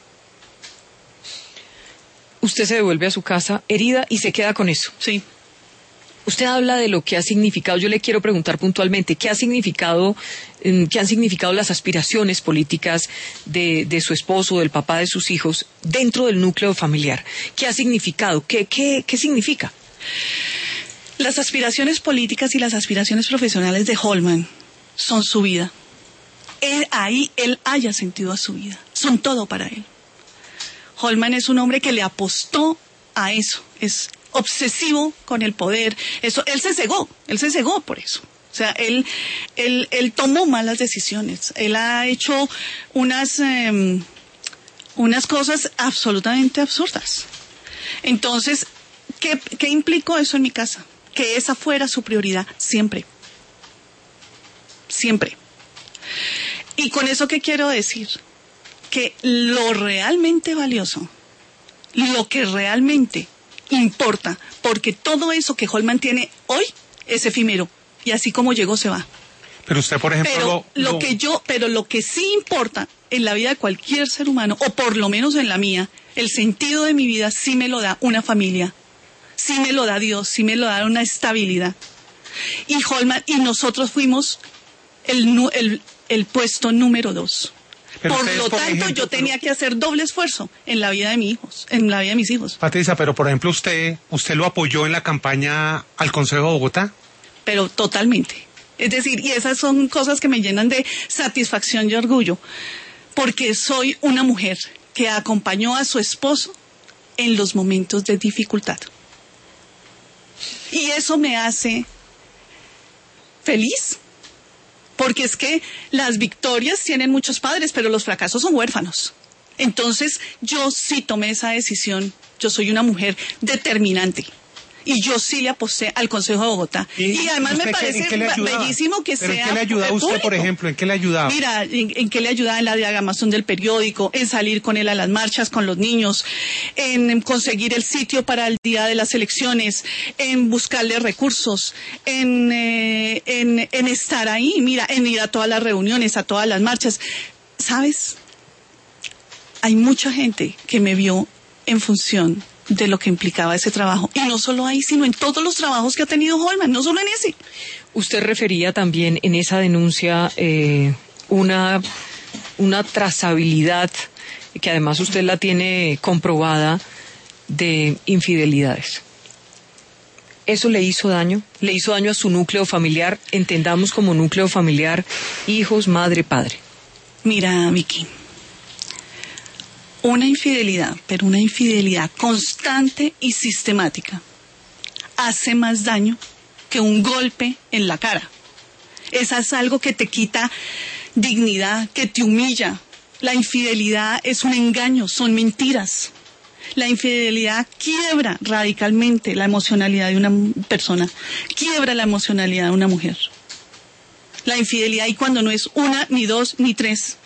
Usted se devuelve a su casa herida y se queda con eso. Sí. Usted habla de lo que ha significado, yo le quiero preguntar puntualmente, ¿qué ha significado, qué han significado las aspiraciones políticas de, de su esposo, del papá de sus hijos, dentro del núcleo familiar? ¿Qué ha significado? ¿Qué, qué, qué significa? Las aspiraciones políticas y las aspiraciones profesionales de Holman son su vida. Él, ahí él haya sentido a su vida. Son todo para él. Holman es un hombre que le apostó a eso. Es obsesivo con el poder. Eso, él se cegó. Él se cegó por eso. O sea, él, él, él tomó malas decisiones. Él ha hecho unas, eh, unas cosas absolutamente absurdas. Entonces, ¿qué, qué implicó eso en mi casa? Que esa fuera su prioridad siempre. Siempre. Y con eso, ¿qué quiero decir? Que lo realmente valioso, lo que realmente importa, porque todo eso que Holman tiene hoy es efímero, y así como llegó se va. Pero usted, por ejemplo... Pero lo, lo lo... que yo, pero lo que sí importa en la vida de cualquier ser humano, o por lo menos en la mía, el sentido de mi vida sí me lo da una familia, sí me lo da Dios, sí me lo da una estabilidad. Y Holman, y nosotros fuimos el, el, el puesto número dos. Pero por lo por tanto, ejemplo, yo tenía pero... que hacer doble esfuerzo en la vida de mis hijos, en la vida de mis hijos. Patricia, pero por ejemplo, usted, usted lo apoyó en la campaña al Consejo de Bogotá. Pero totalmente. Es decir, y esas son cosas que me llenan de satisfacción y orgullo, porque soy una mujer que acompañó a su esposo en los momentos de dificultad. Y eso me hace feliz. Porque es que las victorias tienen muchos padres, pero los fracasos son huérfanos. Entonces, yo sí tomé esa decisión. Yo soy una mujer determinante. Y yo sí le aposté al Consejo de Bogotá. Y, y además me parece bellísimo que sea ¿En qué le ayudaba usted, público. Por ejemplo? ¿En qué le ayudaba? Mira, en, en qué le ayudaba en la diagramación del periódico, en salir con él a las marchas con los niños, en conseguir el sitio para el día de las elecciones, en buscarle recursos, en, eh, en, en estar ahí, mira, en ir a todas las reuniones, a todas las marchas. ¿Sabes? Hay mucha gente que me vio en función de lo que implicaba ese trabajo. Y no solo ahí, sino en todos los trabajos que ha tenido Holman, no solo en ese. Usted refería también en esa denuncia eh, una, una trazabilidad, que además usted la tiene comprobada, de infidelidades. ¿Eso le hizo daño? ¿Le hizo daño a su núcleo familiar? Entendamos como núcleo familiar hijos, madre, padre. Mira, Vicky, una infidelidad, pero una infidelidad constante y sistemática, hace más daño que un golpe en la cara. Esa es algo que te quita, dignidad, que te humilla. La infidelidad es un engaño, son mentiras. La infidelidad quiebra radicalmente la emocionalidad de una persona, quiebra la emocionalidad de una mujer. La infidelidad, y cuando no es una, ni dos, ni tres.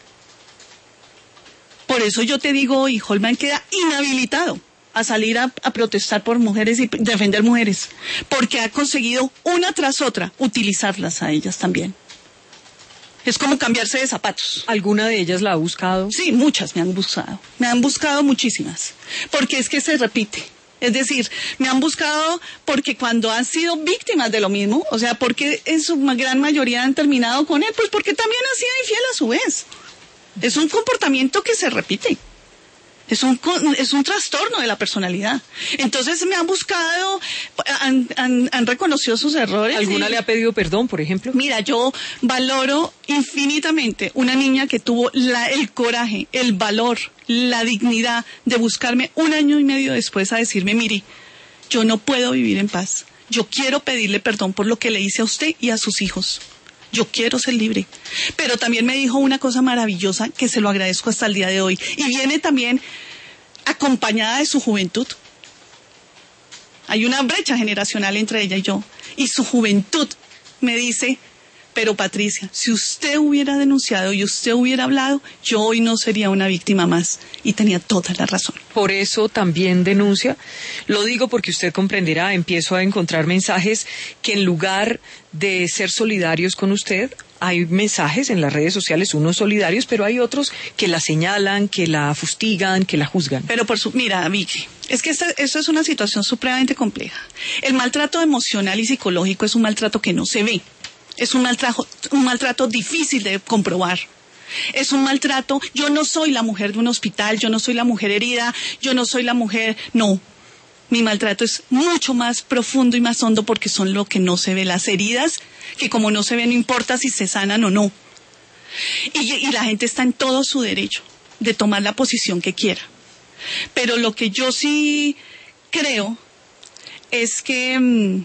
Por eso yo te digo hoy, Holman queda inhabilitado a salir a, a protestar por mujeres y defender mujeres, porque ha conseguido una tras otra utilizarlas a ellas también. Es como cambiarse de zapatos. ¿Alguna de ellas la ha buscado? Sí, muchas me han buscado. Me han buscado muchísimas. Porque es que se repite. Es decir, me han buscado porque cuando han sido víctimas de lo mismo, o sea, porque en su gran mayoría han terminado con él, pues porque también han sido infiel a su vez. Es un comportamiento que se repite. Es un, es un trastorno de la personalidad. Entonces me han buscado, han, han, han reconocido sus errores. ¿Alguna y, le ha pedido perdón, por ejemplo? Mira, yo valoro infinitamente una niña que tuvo la, el coraje, el valor, la dignidad de buscarme un año y medio después a decirme, mire, yo no puedo vivir en paz. Yo quiero pedirle perdón por lo que le hice a usted y a sus hijos. Yo quiero ser libre. Pero también me dijo una cosa maravillosa que se lo agradezco hasta el día de hoy. Y viene también acompañada de su juventud. Hay una brecha generacional entre ella y yo. Y su juventud me dice, pero Patricia, si usted hubiera denunciado y usted hubiera hablado, yo hoy no sería una víctima más. Y tenía toda la razón. Por eso también denuncia. Lo digo porque usted comprenderá, empiezo a encontrar mensajes que en lugar de ser solidarios con usted, hay mensajes en las redes sociales, unos solidarios, pero hay otros que la señalan, que la fustigan, que la juzgan. Pero por su, mira, Vicky, es que esta, esto es una situación supremamente compleja. El maltrato emocional y psicológico es un maltrato que no se ve. Es un maltrato, un maltrato difícil de comprobar. Es un maltrato, yo no soy la mujer de un hospital, yo no soy la mujer herida, yo no soy la mujer, no. Mi maltrato es mucho más profundo y más hondo porque son lo que no se ve, las heridas, que como no se ve no importa si se sanan o no. Y, y la gente está en todo su derecho de tomar la posición que quiera. Pero lo que yo sí creo es que mmm,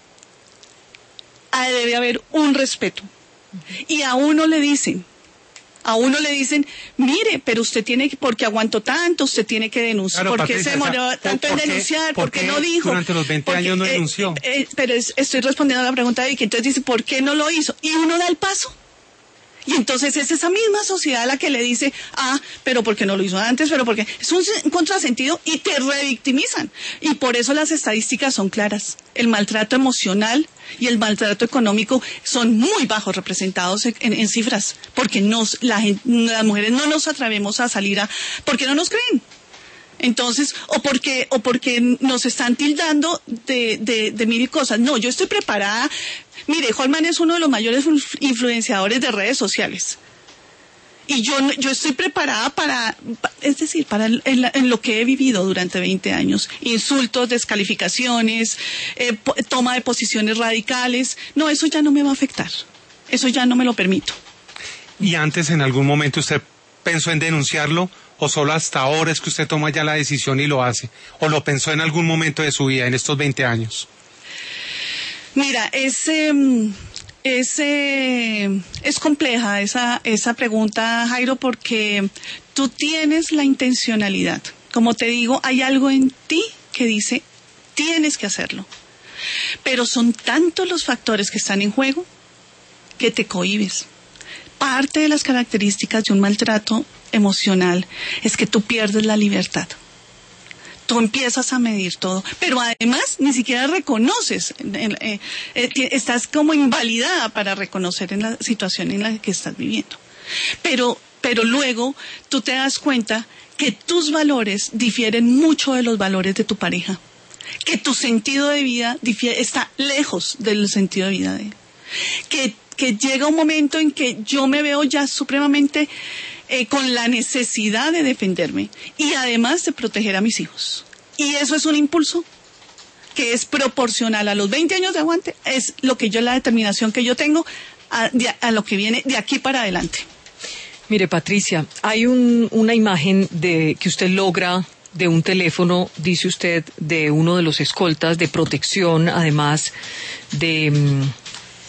debe haber un respeto. Y a uno le dicen, a uno le dicen, mire, pero usted tiene que, porque aguantó tanto, usted tiene que denunciar. Claro, ¿Por qué Patricia, se demoró o sea, tanto ¿por en qué, denunciar? ¿Por ¿Por qué qué no dijo? durante los veinte Porque, años no eh, denunció? Eh, pero es, estoy respondiendo a la pregunta de Vicky. Entonces dice, ¿por qué no lo hizo? Y uno da el paso. Y entonces es esa misma sociedad la que le dice, ah, pero ¿por qué no lo hizo antes? Pero porque es un contrasentido y te revictimizan. Y por eso las estadísticas son claras. El maltrato emocional y el maltrato económico son muy bajos representados en, en cifras, porque nos, la, las mujeres no nos atrevemos a salir a, porque no nos creen. Entonces, o porque, o porque nos están tildando de, de, de mil cosas. No, yo estoy preparada. Mire, Holman es uno de los mayores influenciadores de redes sociales. Y yo, yo estoy preparada para, es decir, para en, la, en lo que he vivido durante veinte años. Insultos, descalificaciones, eh, toma de posiciones radicales. No, eso ya no me va a afectar. Eso ya no me lo permito. ¿Y antes, en algún momento, usted pensó en denunciarlo? ¿O solo hasta ahora es que usted toma ya la decisión y lo hace? ¿O lo pensó en algún momento de su vida, en estos veinte años? Mira, es, eh, es, eh, es compleja esa, esa pregunta, Jairo, porque tú tienes la intencionalidad. Como te digo, hay algo en ti que dice, tienes que hacerlo. Pero son tantos los factores que están en juego que te cohibes. Parte de las características de un maltrato emocional es que tú pierdes la libertad. Tú empiezas a medir todo, pero además ni siquiera reconoces, eh, eh, eh, estás como invalidada para reconocer en la situación en la que estás viviendo. Pero, pero luego tú te das cuenta que tus valores difieren mucho de los valores de tu pareja, que tu sentido de vida difiere, está lejos del sentido de vida de él, que, que llega un momento en que yo me veo ya supremamente Eh, con la necesidad de defenderme y además de proteger a mis hijos. Y eso es un impulso que es proporcional a los veinte años de aguante, es lo que yo, la determinación que yo tengo a, de, a lo que viene de aquí para adelante. Mire, Patricia, hay un, una imagen de que usted logra de un teléfono, dice usted, de uno de los escoltas de protección, además de...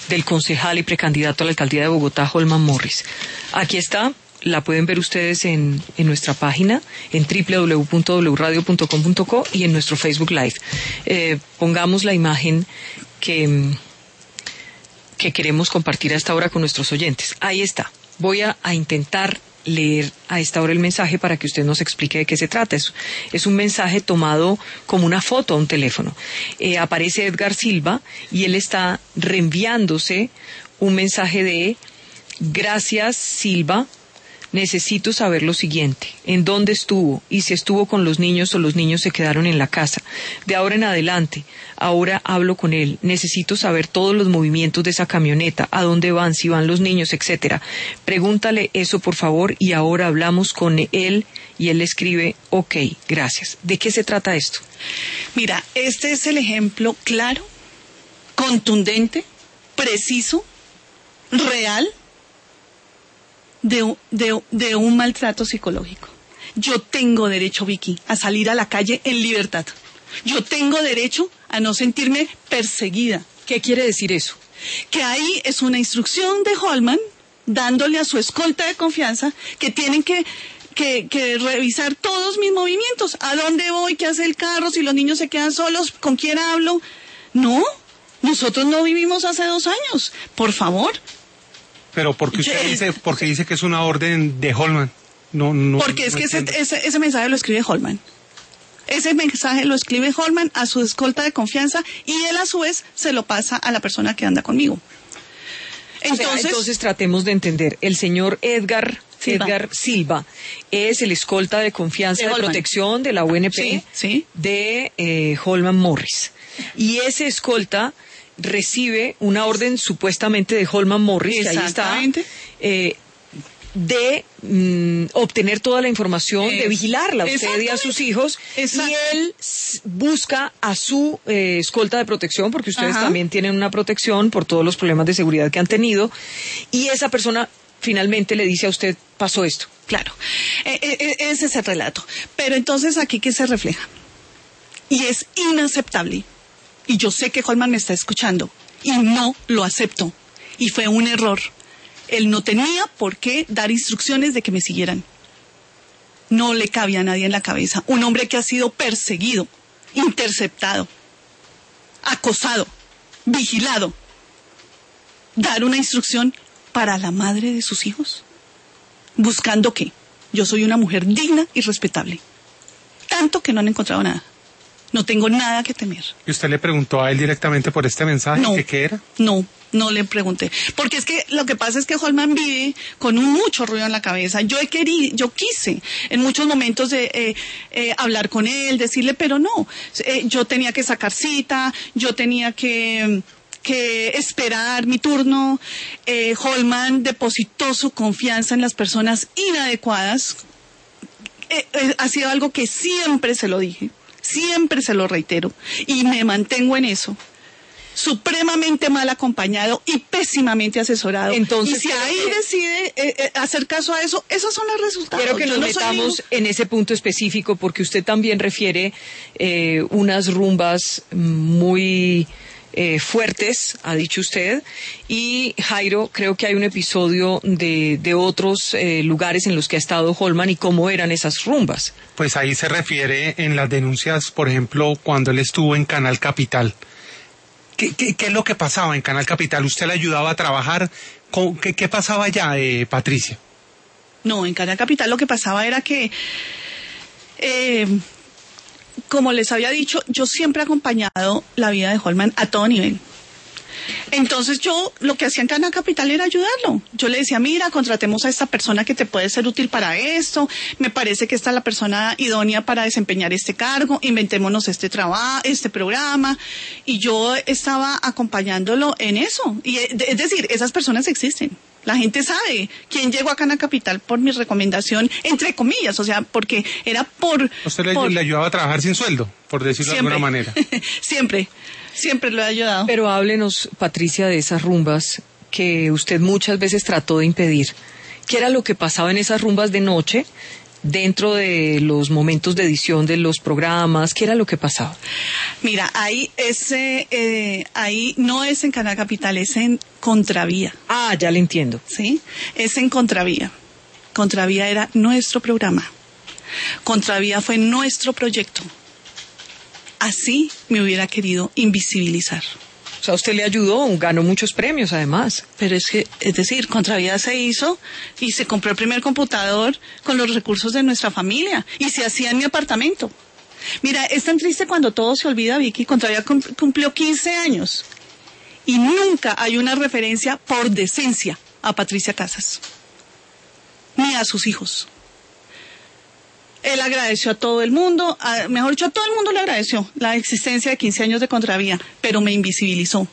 del concejal y precandidato a la alcaldía de Bogotá, Holman Morris. Aquí está, la pueden ver ustedes en, en nuestra página, en doble u doble u doble u punto w radio punto com punto co y en nuestro Facebook Live. Eh, pongamos la imagen que, que queremos compartir a esta hora con nuestros oyentes. Ahí está. Voy a, a intentar leer a esta hora el mensaje para que usted nos explique de qué se trata. Es, es un mensaje tomado como una foto a un teléfono. Eh, aparece Edgar Silva y él está reenviándose un mensaje de: gracias, Silva, necesito saber lo siguiente: en dónde estuvo y si estuvo con los niños o los niños se quedaron en la casa. De ahora en adelante, ahora hablo con él. Necesito saber todos los movimientos de esa camioneta, a dónde van, si van los niños, etcétera. Pregúntale eso, por favor, y ahora hablamos con él. Y él le escribe: ok, gracias. ¿De qué se trata esto? Mira, este es el ejemplo claro, contundente, preciso, real, De, de, de un maltrato psicológico. Yo tengo derecho, Vicky, a salir a la calle en libertad. Yo tengo derecho a no sentirme perseguida. ¿Qué quiere decir eso? Que ahí es una instrucción de Holman dándole a su escolta de confianza que tienen que, que, que revisar todos mis movimientos. ¿A dónde voy? ¿Qué hace el carro? Si los niños se quedan solos, ¿con quién hablo? No, nosotros no vivimos hace dos años. Por favor. Pero porque usted Yo, dice, porque dice que es una orden de Holman. No, no. Porque es no que ese, ese, ese mensaje lo escribe Holman. Ese mensaje lo escribe Holman a su escolta de confianza y él a su vez se lo pasa a la persona que anda conmigo. Entonces, o sea, entonces tratemos de entender. El señor Edgar Silva, Edgar Silva es el escolta de confianza de, de protección de la U N P sí, sí. de eh, Holman Morris. Y ese escolta recibe una orden supuestamente de Holman Morris, que ahí está, eh, de mm, obtener toda la información, es, de vigilarla a usted y a sus hijos, y él busca a su eh, escolta de protección, porque ustedes Ajá. también tienen una protección por todos los problemas de seguridad que han tenido, y esa persona finalmente le dice a usted: pasó esto. Claro, eh, eh, ese es el relato. Pero entonces, ¿aquí qué se refleja? Y es inaceptable. Y yo sé que Holman me está escuchando y no lo acepto. Y fue un error. Él no tenía por qué dar instrucciones de que me siguieran. No le cabía a nadie en la cabeza. Un hombre que ha sido perseguido, interceptado, acosado, vigilado. Dar una instrucción para la madre de sus hijos. ¿Buscando qué? Yo soy una mujer digna y respetable. Tanto que no han encontrado nada. No tengo nada que temer. ¿Y usted le preguntó a él directamente por este mensaje? No, ¿Qué, qué era? No, no le pregunté. Porque es que lo que pasa es que Holman vive con un mucho ruido en la cabeza. Yo he querido, yo quise en muchos momentos de, eh, eh, hablar con él, decirle, pero no. Eh, yo tenía que sacar cita, yo tenía que... que esperar mi turno. eh, Holman depositó su confianza en las personas inadecuadas. Eh, eh, ha sido algo que siempre se lo dije. Siempre se lo reitero y me mantengo en eso. Supremamente mal acompañado y pésimamente asesorado. Entonces, y si ahí que, decide eh, eh, hacer caso a eso, esos son los resultados. Quiero que nos no metamos soy... en ese punto específico, porque usted también refiere eh, unas rumbas muy eh, fuertes, ha dicho usted, y Jairo, creo que hay un episodio de, de otros eh, lugares en los que ha estado Holman y cómo eran esas rumbas. Pues ahí se refiere en las denuncias, por ejemplo, cuando él estuvo en Canal Capital. ¿Qué, qué, qué es lo que pasaba en Canal Capital? ¿Usted le ayudaba a trabajar? ¿Qué, qué pasaba allá, eh, Patricia? No, en Canal Capital lo que pasaba era que... Eh, como les había dicho, yo siempre he acompañado la vida de Holman a todo nivel. Entonces yo lo que hacía en Canal Capital era ayudarlo. Yo le decía, mira, contratemos a esta persona que te puede ser útil para esto, me parece que esta es la persona idónea para desempeñar este cargo, inventémonos este trabajo, este programa, y yo estaba acompañándolo en eso. Y es decir, esas personas existen. La gente sabe quién llegó a Canal Capital por mi recomendación, entre comillas, o sea, porque era por... ¿Usted le, por... le ayudaba a trabajar sin sueldo, por decirlo siempre, de alguna manera? Siempre, siempre lo he ayudado. Pero háblenos, Patricia, de esas rumbas que usted muchas veces trató de impedir. ¿Qué era lo que pasaba en esas rumbas de noche dentro de los momentos de edición de los programas? ¿Qué era lo que pasaba? Mira, ahí, ese, eh, ahí no es en Canal Capital, es en Contravía. Ah, ya le entiendo. ¿Sí? Es en Contravía. Contravía era nuestro programa. Contravía fue nuestro proyecto. Así me hubiera querido invisibilizar. O sea, usted le ayudó, ganó muchos premios además. Pero es que, es decir, Contravía se hizo y se compró el primer computador con los recursos de nuestra familia y se hacía en mi apartamento. Mira, es tan triste cuando todo se olvida, Vicky. Contravía cumplió quince años y nunca hay una referencia por decencia a Patricia Casas, ni a sus hijos. Él agradeció a todo el mundo, a, mejor dicho, a todo el mundo le agradeció la existencia de quince años de Contravía, pero me invisibilizó.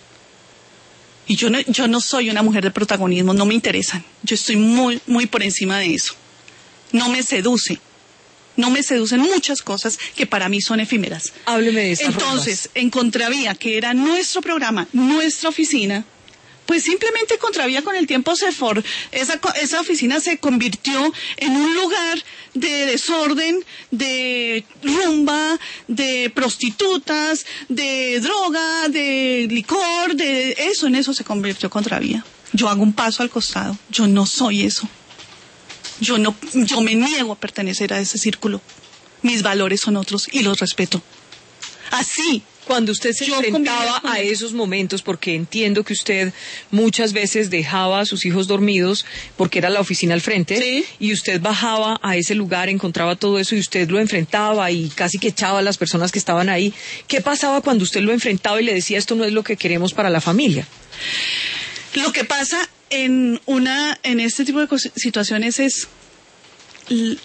Y yo no, yo no soy una mujer de protagonismo, no me interesan. Yo estoy muy, muy por encima de eso. No me seduce. No me seducen muchas cosas que para mí son efímeras. Hábleme de esas Entonces, rumbas. en Contravía, que era nuestro programa, nuestra oficina, pues simplemente Contravía con el tiempo se for, esa, esa oficina se convirtió en un lugar de desorden, de rumba, de prostitutas, de droga, de licor, de eso, en eso se convirtió Contravía. Yo hago un paso al costado, yo no soy eso. Yo no, yo me niego a pertenecer a ese círculo. Mis valores son otros y los respeto. Así. Cuando usted se Yo enfrentaba con a él. esos momentos, porque entiendo que usted muchas veces dejaba a sus hijos dormidos porque era la oficina al frente, Sí. y usted bajaba a ese lugar, encontraba todo eso y usted lo enfrentaba y casi que echaba a las personas que estaban ahí. ¿Qué pasaba cuando usted lo enfrentaba y le decía esto no es lo que queremos para la familia? Lo que pasa en una, en este tipo de cos- situaciones es l-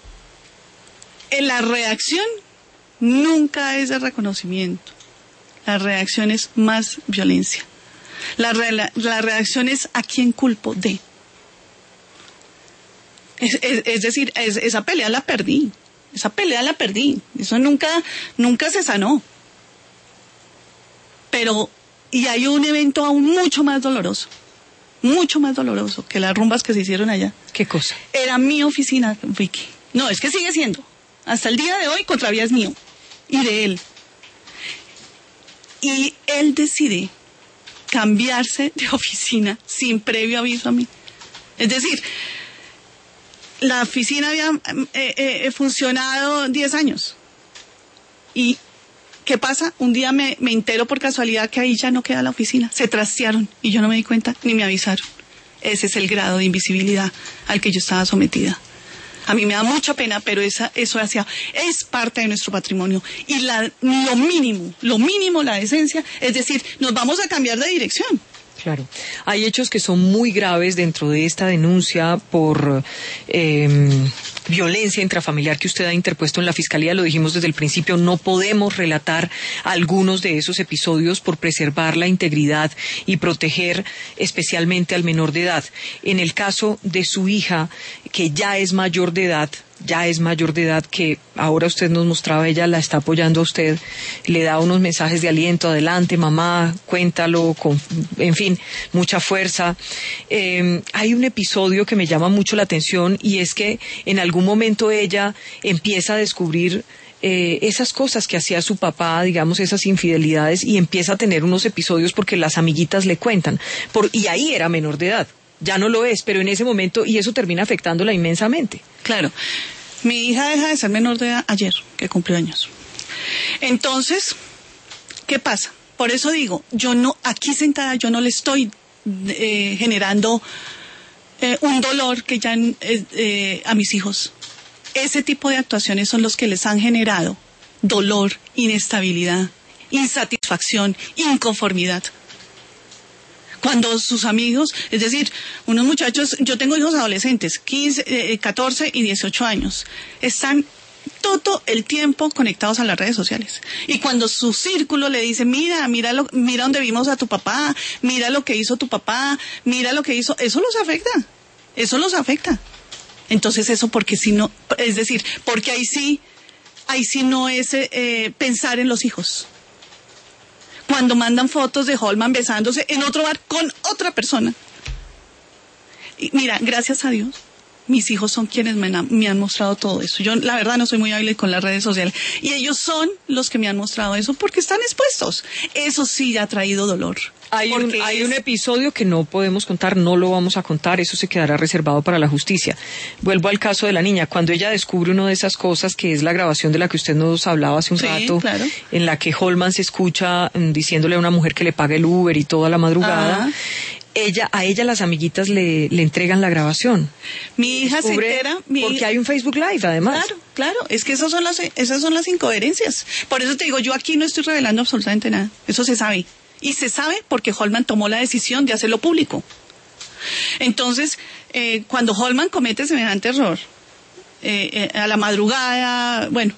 en la reacción nunca es de reconocimiento. La reacción es más violencia. La, re- la, la reacción es a quién culpo de. Es, es, es decir, es, esa pelea la perdí. Esa pelea la perdí. Eso nunca, nunca se sanó. Pero, y hay un evento aún mucho más doloroso. Mucho más doloroso que las rumbas que se hicieron allá. ¿Qué cosa? Era mi oficina, Vicky. No, es que sigue siendo. Hasta el día de hoy, Contravía es mío. Y de él. Y él decide cambiarse de oficina sin previo aviso a mí. Es decir, la oficina había eh, eh, funcionado diez años. Y, ¿qué pasa? Un día me, me entero por casualidad que ahí ya no queda la oficina. Se trastearon y yo no me di cuenta ni me avisaron. Ese es el grado de invisibilidad al que yo estaba sometida. A mí me da mucha pena, pero esa, eso hacia, es parte de nuestro patrimonio. Y la, lo mínimo, lo mínimo, la decencia, es decir, nos vamos a cambiar de dirección. Claro. Hay hechos que son muy graves dentro de esta denuncia por eh, violencia intrafamiliar que usted ha interpuesto en la Fiscalía. Lo dijimos desde el principio, no podemos relatar algunos de esos episodios por preservar la integridad y proteger especialmente al menor de edad. En el caso de su hija, que ya es mayor de edad, ya es mayor de edad, que ahora usted nos mostraba, ella la está apoyando a usted, le da unos mensajes de aliento, adelante mamá, cuéntalo, con, en fin, mucha fuerza. Eh, hay un episodio que me llama mucho la atención y es que en algún momento ella empieza a descubrir eh, esas cosas que hacía su papá, digamos, esas infidelidades, y empieza a tener unos episodios porque las amiguitas le cuentan, por, y ahí era menor de edad. Ya no lo es, pero en ese momento, y eso termina afectándola inmensamente. Claro. Mi hija deja de ser menor de edad ayer, que cumplió años. Entonces, ¿qué pasa? Por eso digo, yo no, aquí sentada, yo no le estoy eh, generando eh, un dolor que ya eh, eh, a mis hijos. Ese tipo de actuaciones son los que les han generado dolor, inestabilidad, insatisfacción, inconformidad. Cuando sus amigos, es decir, unos muchachos, yo tengo hijos adolescentes, quince, eh, catorce y dieciocho años, están todo el tiempo conectados a las redes sociales. Y cuando su círculo le dice, mira, mira, lo, mira dónde vimos a tu papá, mira lo que hizo tu papá, mira lo que hizo, eso los afecta, eso los afecta. Entonces eso porque si no, es decir, porque ahí sí, ahí sí no es eh, pensar en los hijos. Cuando mandan fotos de Holman besándose en otro bar con otra persona. Y mira, gracias a Dios, mis hijos son quienes me han, me han mostrado todo eso. Yo, la verdad, no soy muy hábil con las redes sociales. Y ellos son los que me han mostrado eso porque están expuestos. Eso sí ha traído dolor. Hay un, hay un episodio que no podemos contar, no lo vamos a contar, eso se quedará reservado para la justicia. Vuelvo al caso de la niña. Cuando ella descubre una de esas cosas, que es la grabación de la que usted nos hablaba hace un sí, rato, claro. en la que Holman se escucha um, diciéndole a una mujer que le pague el Uber y toda la madrugada, Ajá. ella a ella las amiguitas le, le entregan la grabación. Mi hija Descubre, se entera... Mi porque hija... hay un Facebook Live, además. Claro, claro, es que esas son, las, esas son las incoherencias. Por eso te digo, yo aquí no estoy revelando absolutamente nada. Eso se sabe. Y se sabe porque Holman tomó la decisión de hacerlo público. Entonces, eh, cuando Holman comete semejante error, eh, eh, a la madrugada, bueno,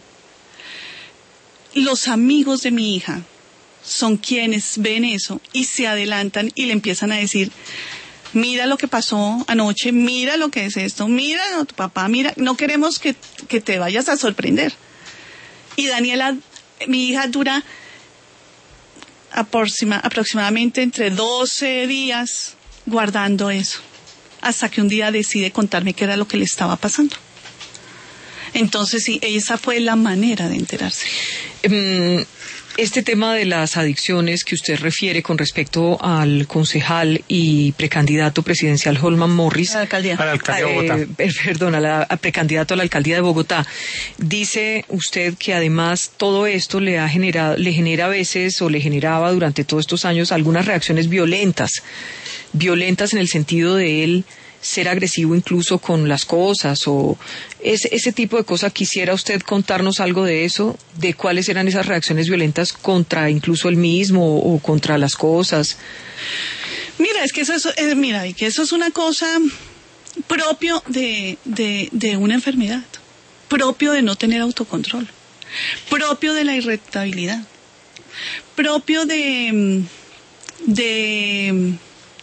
los amigos de mi hija son quienes ven eso y se adelantan y le empiezan a decir, mira lo que pasó anoche, mira lo que es esto, mira a tu papá, mira, no queremos que, que te vayas a sorprender. Y Daniela, mi hija, dura aproxima, aproximadamente entre doce días guardando eso, hasta que un día decide contarme qué era lo que le estaba pasando. Entonces sí, esa fue la manera de enterarse. Um, este tema de las adicciones que usted refiere con respecto al concejal y precandidato presidencial Holman Morris, a la alcaldía, a la alcaldía de Bogotá. Eh, perdón, a la, a precandidato a la alcaldía de Bogotá, dice usted que además todo esto le ha generado, le genera a veces o le generaba durante todos estos años algunas reacciones violentas, violentas en el sentido de él ser agresivo incluso con las cosas o ese, ese tipo de cosas. ¿Quisiera usted contarnos algo de eso? ¿De cuáles eran esas reacciones violentas contra incluso él mismo o contra las cosas? Mira, es que eso es, eh, mira, y que eso es una cosa propio de, de, de una enfermedad, propio de no tener autocontrol, propio de la irritabilidad, propio de... de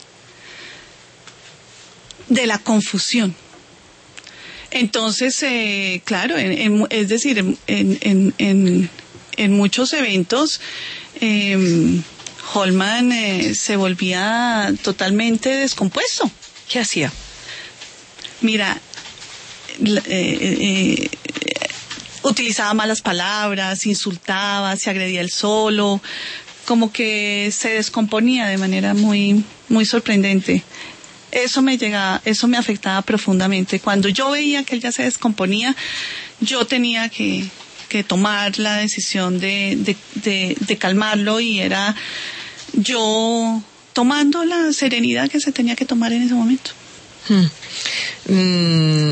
de la confusión. Entonces, eh, claro, en, en, es decir, en, en, en, en muchos eventos, eh, Holman eh, se volvía totalmente descompuesto. ¿Qué hacía? Mira, eh, eh, utilizaba malas palabras, insultaba, se agredía él solo, como que se descomponía de manera muy, muy sorprendente. Eso me llegaba, eso me afectaba profundamente. Cuando yo veía que él ya se descomponía, yo tenía que, que tomar la decisión de, de, de, de calmarlo y era yo tomando la serenidad que se tenía que tomar en ese momento. Hmm. Mm.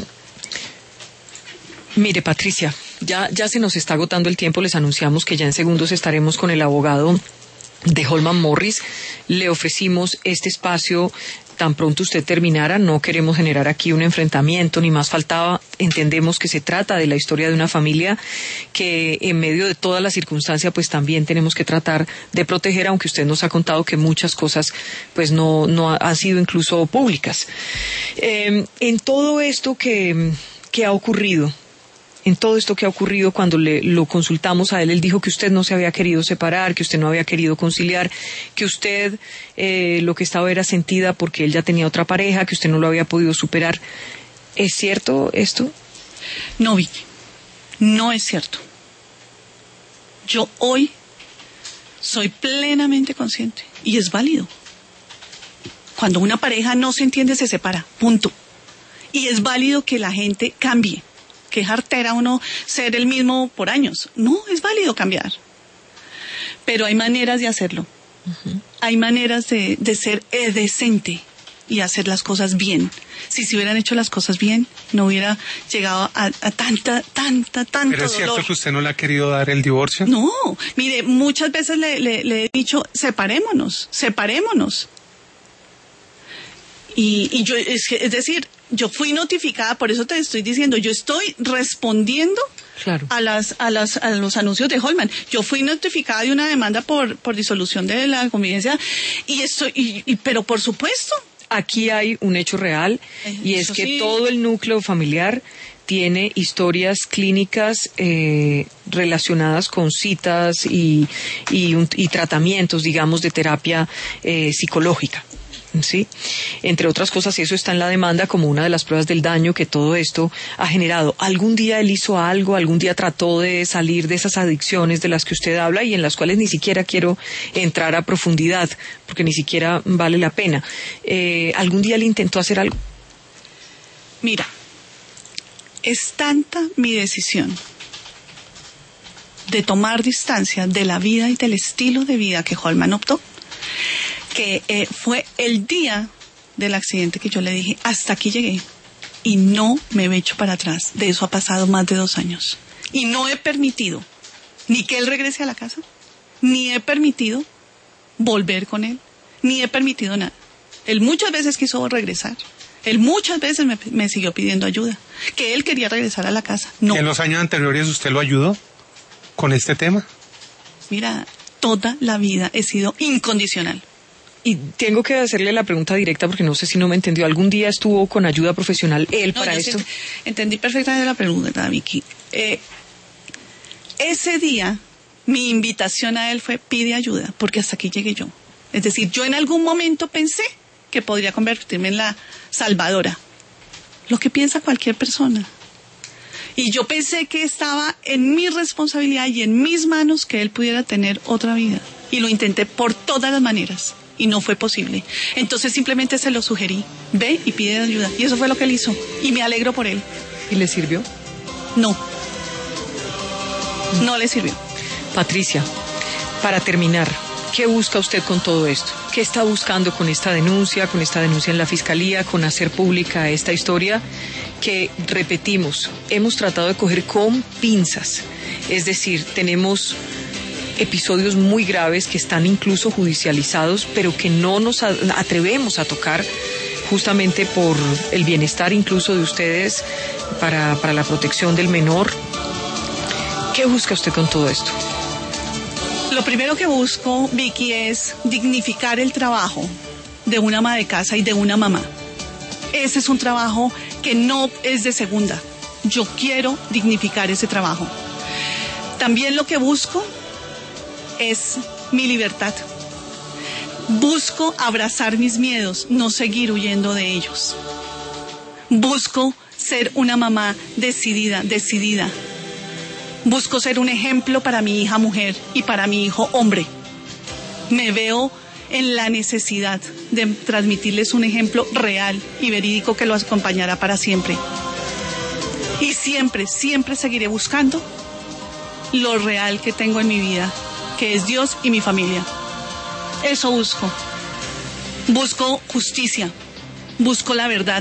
Mire, Patricia, ya, ya se nos está agotando el tiempo. Les anunciamos que ya en segundos estaremos con el abogado de Holman Morris. Le ofrecimos este espacio tan pronto usted terminara. No queremos generar aquí un enfrentamiento, ni más faltaba. Entendemos que se trata de la historia de una familia que en medio de todas las circunstancias pues también tenemos que tratar de proteger, aunque usted nos ha contado que muchas cosas pues no, no han sido incluso públicas. Eh, en todo esto que, que ha ocurrido, en todo esto que ha ocurrido, cuando le, lo consultamos a él, él dijo que usted no se había querido separar, que usted no había querido conciliar, que usted eh, lo que estaba era sentida porque él ya tenía otra pareja, que usted no lo había podido superar. ¿Es cierto esto? No, Vicky, no es cierto. Yo hoy soy plenamente consciente y es válido. Cuando una pareja no se entiende, se separa, punto. Y es válido que la gente cambie. Que es artera uno ser el mismo por años. No, es válido cambiar. Pero hay maneras de hacerlo. Uh-huh. Hay maneras de, de ser eh, decente y hacer las cosas bien. Si se hubieran hecho las cosas bien, no hubiera llegado a, a tanta, tanta, tanta. ¿Pero es cierto dolor. Que usted no le ha querido dar el divorcio? No, mire, muchas veces le, le, le he dicho, separémonos, separémonos. Y, y yo, es, que, es decir, yo fui notificada, por eso te estoy diciendo, yo estoy respondiendo claro. a las a las a los anuncios de Holman. Yo fui notificada de una demanda por por disolución de la convivencia y estoy y, y pero por supuesto, aquí hay un hecho real eh, y es que sí. Todo el núcleo familiar tiene historias clínicas eh, relacionadas con citas y y, un, y tratamientos, digamos, de terapia eh, psicológica. ¿sí? Entre otras cosas, y eso está en la demanda como una de las pruebas del daño que todo esto ha generado. ¿Algún día él hizo algo? ¿Algún día trató de salir de esas adicciones de las que usted habla y en las cuales ni siquiera quiero entrar a profundidad, porque ni siquiera vale la pena? Eh, ¿Algún día él intentó hacer algo? Mira, es tanta mi decisión de tomar distancia de la vida y del estilo de vida que Holman optó, que eh, fue el día del accidente que yo le dije, hasta aquí llegué, y no me he hecho para atrás. De eso ha pasado más de dos años. Y no he permitido ni que él regrese a la casa, ni he permitido volver con él, ni he permitido nada. Él muchas veces quiso regresar. Él muchas veces me, me siguió pidiendo ayuda, que él quería regresar a la casa. No. ¿En los años anteriores usted lo ayudó con este tema? Mira, toda la vida he sido incondicional. Y tengo que hacerle la pregunta directa porque no sé si no me entendió. ¿Algún día estuvo con ayuda profesional él no, para yo esto? Sí, entendí perfectamente la pregunta, Vicky. Eh, ese día, mi invitación a él fue, pide ayuda, porque hasta aquí llegué yo. Es decir, yo en algún momento pensé que podría convertirme en la salvadora. Lo que piensa cualquier persona. Y yo pensé que estaba en mi responsabilidad y en mis manos que él pudiera tener otra vida. Y lo intenté por todas las maneras. Y no fue posible. Entonces simplemente se lo sugerí. Ve y pide ayuda. Y eso fue lo que él hizo. Y me alegro por él. ¿Y le sirvió? No. No le sirvió. Patricia, para terminar, ¿qué busca usted con todo esto? ¿Qué está buscando con esta denuncia, con esta denuncia en la Fiscalía, con hacer pública esta historia que, repetimos, hemos tratado de coger con pinzas? Es decir, tenemos episodios muy graves que están incluso judicializados, pero que no nos atrevemos a tocar justamente por el bienestar incluso de ustedes, para, para la protección del menor. ¿Qué busca usted con todo esto? Lo primero que busco, Vicky, es dignificar el trabajo de una ama de casa y de una mamá. Ese es un trabajo que no es de segunda. Yo quiero dignificar ese trabajo. También lo que busco es mi libertad. Busco abrazar mis miedos, no seguir huyendo de ellos. Busco ser una mamá decidida, decidida. Busco ser un ejemplo para mi hija mujer y para mi hijo hombre. Me veo en la necesidad de transmitirles un ejemplo real y verídico que los acompañará para siempre. Y siempre, siempre seguiré buscando lo real que tengo en mi vida, que es Dios y mi familia. Eso busco. Busco justicia. Busco la verdad.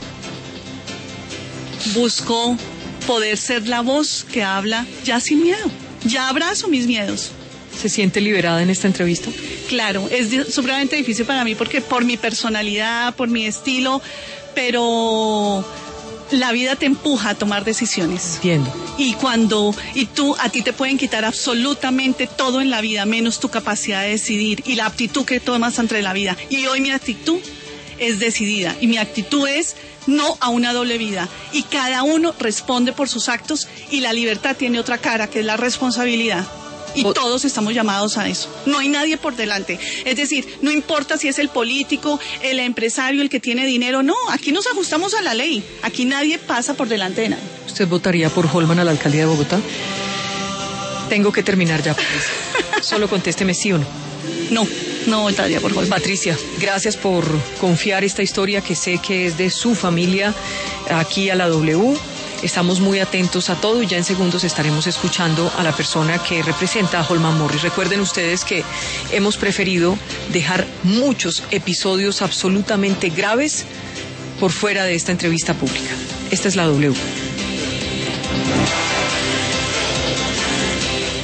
Busco poder ser la voz que habla ya sin miedo. Ya abrazo mis miedos. ¿Se siente liberada en esta entrevista? Claro, es supremamente difícil para mí porque por mi personalidad, por mi estilo, pero la vida te empuja a tomar decisiones. Entiendo. Y cuando, y tú, a ti te pueden quitar absolutamente todo en la vida, menos tu capacidad de decidir y la aptitud que tomas ante la vida. Y hoy mi actitud es decidida y mi actitud es no a una doble vida. Y cada uno responde por sus actos y la libertad tiene otra cara, que es la responsabilidad. Y o... todos estamos llamados a eso. No hay nadie por delante. Es decir, no importa si es el político, el empresario, el que tiene dinero. No, aquí nos ajustamos a la ley. Aquí nadie pasa por delante de nadie. ¿Usted votaría por Holman a la alcaldía de Bogotá? Tengo que terminar ya, Patricia. Solo contésteme sí o no. No, no votaría por Holman. Patricia, gracias por confiar esta historia que sé que es de su familia aquí a la W. Estamos muy atentos a todo y ya en segundos estaremos escuchando a la persona que representa a Holman Morris. Recuerden ustedes que hemos preferido dejar muchos episodios absolutamente graves por fuera de esta entrevista pública. Esta es la W.